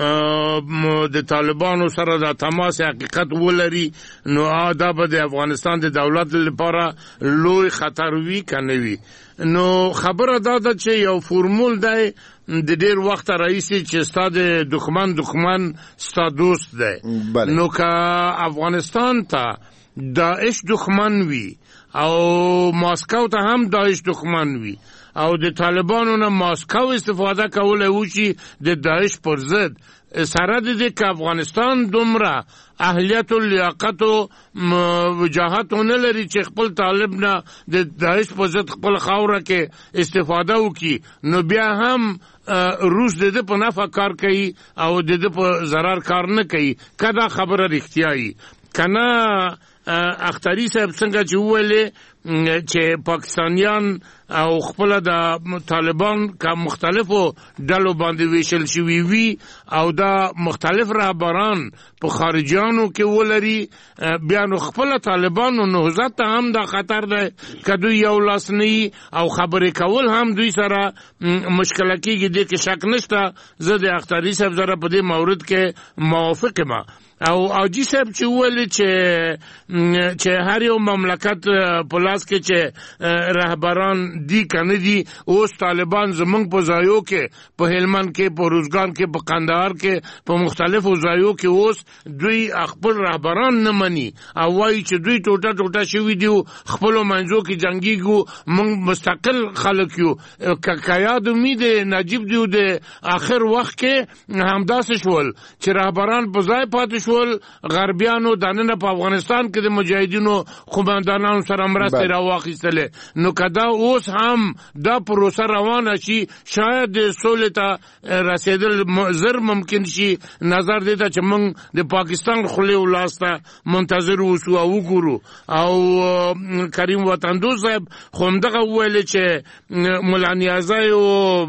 S6: د طالبانو سره د تماس حقیقت ولري، نو دا به د افغانستان د دولت لپاره لوی خطر وی کنه وی. نو خبره دا ده چې یو فرمول دی د ډیر وخت رئیسی چې ستاد دښمن ستا دوست دی. نو که افغانستان ته داعش دښمن وی او ماسکو ته هم داعش دښمن وی او د طالبانو نه ماسکو استفاده کوله وشي د داعش پر ضد، سره د که افغانستان دومره اهلیت و لیاقت و وجاهت نه لري چې خپل طالب نه د داعش پر ضد خپل خاوره کې استفاده وکي، نو بیا هم روس د دې په نفع کار کوي او د دې په ضرر کار نه کوي. کدا خبره رښتیايي کنه. اختری صاحب څنګه چې ویلې چې پاکستانیان او خپل د طالبان کا مختلفو ډلو باندې ویشل شوی وی او دا مختلف رهبران په خارجيانو کې ولري، بیا نو خپل طالبانو نهضت ته هم دا خطر ده که دوی یو لاس نه او خبرې کول هم دوی سره مشکل کېږي. دې کې شک نشته. زه د اختری صاحب سره په دې مورد کې موافق یم. او حاجی صاحب چې ویل چې هر یو مملکت په لاس کې چې رهبران دی کنه دی، اوس طالبان زمونږ په ځایو کې په هلمند کې، په روزګان کې، په قندهار کې، په مختلفو ځایو کې اوس دوی خپل رهبران نه مني او وایي چې دوی ټوټه شوي دي، خپلو منځو کې جنګیږو، موږ مستقل خلک یو. که یاد امید نجیب دیو د آخر وخت کې همداسې شول چې رهبران په ځای پاتې غربیانو دننه په افغانستان کې د مجاهدینو قوماندانانو سره مرسته راواخیستله. نو کدا اوس هم دا پروسه روانه شي، شاید د سولې ته رسیدل زر ممکن شي. نظر دیده چې موږ د پاکستان خلی ولاسته منتظر اوسو او وګورو. او کریم وطندوز صاحب خو همدغه ویل چې مولا نیازی او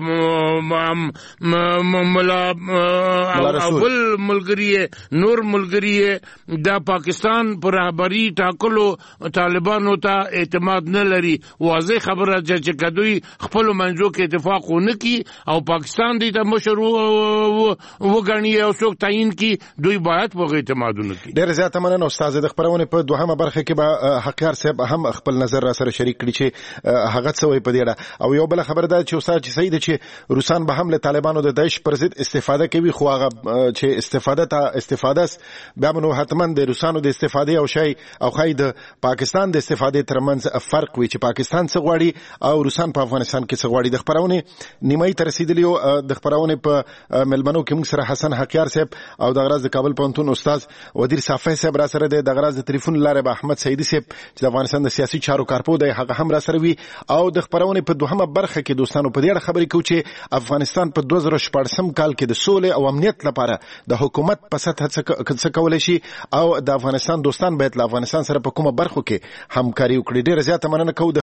S6: مولا اول ملګری نور ملګری د پاکستان پر رهبری ټاکلو طالبانو ته اعتماد نه لري. واضح خبره چې کدوې خپل منځو کې اتفاق ونه کی او پاکستان دې ته مشر وګڼي او څوک تعین کی، دوی باید په اعتماد ونه کی.
S3: ډېر زیات مننه استاد. د خبرونه په دوهمه برخه کې به حقیار صاحب هم خپل نظر را سره شریک کړي چې هغه څه وایي په دې اړه. او یو بل خبره ده چې استاد چې صحیح ده چې روسان به هم له طالبانو د داعش پر ضد استفاده کوي، خو هغه چې استفاده بیا نو حتما د روسانو د استفاده او شی او خای د پاکستان د استفاده ترمنځ فرق وي چې پاکستان څه غواړي او روسان په افغانستان کې څه غواړي. د خبرونه نیمه تر رسیدلی او د خبرونه په ملمنو کې موږ سره حسن حقیار صاحب او د غراز د کابل پوهنتون استاد ودیر صافی صاحب را سره د غراز د ټلیفون لاره به احمد سیدی صاحب چې د افغانستان د سیاسي چارو کارپو دی هغه هم را سره وي. او د خبرونه په دوهمه برخه کې دوستانو په دې اړه خبرې کوو چې افغانستان په 2014 کال کې د سولې او امنیت لپاره د حکومت په سطح څه کولای شي او د افغانستان دوستان باید له افغانستان سره په کومه برخو کې همکاري وکړي. ډېر زیات مننه کوو.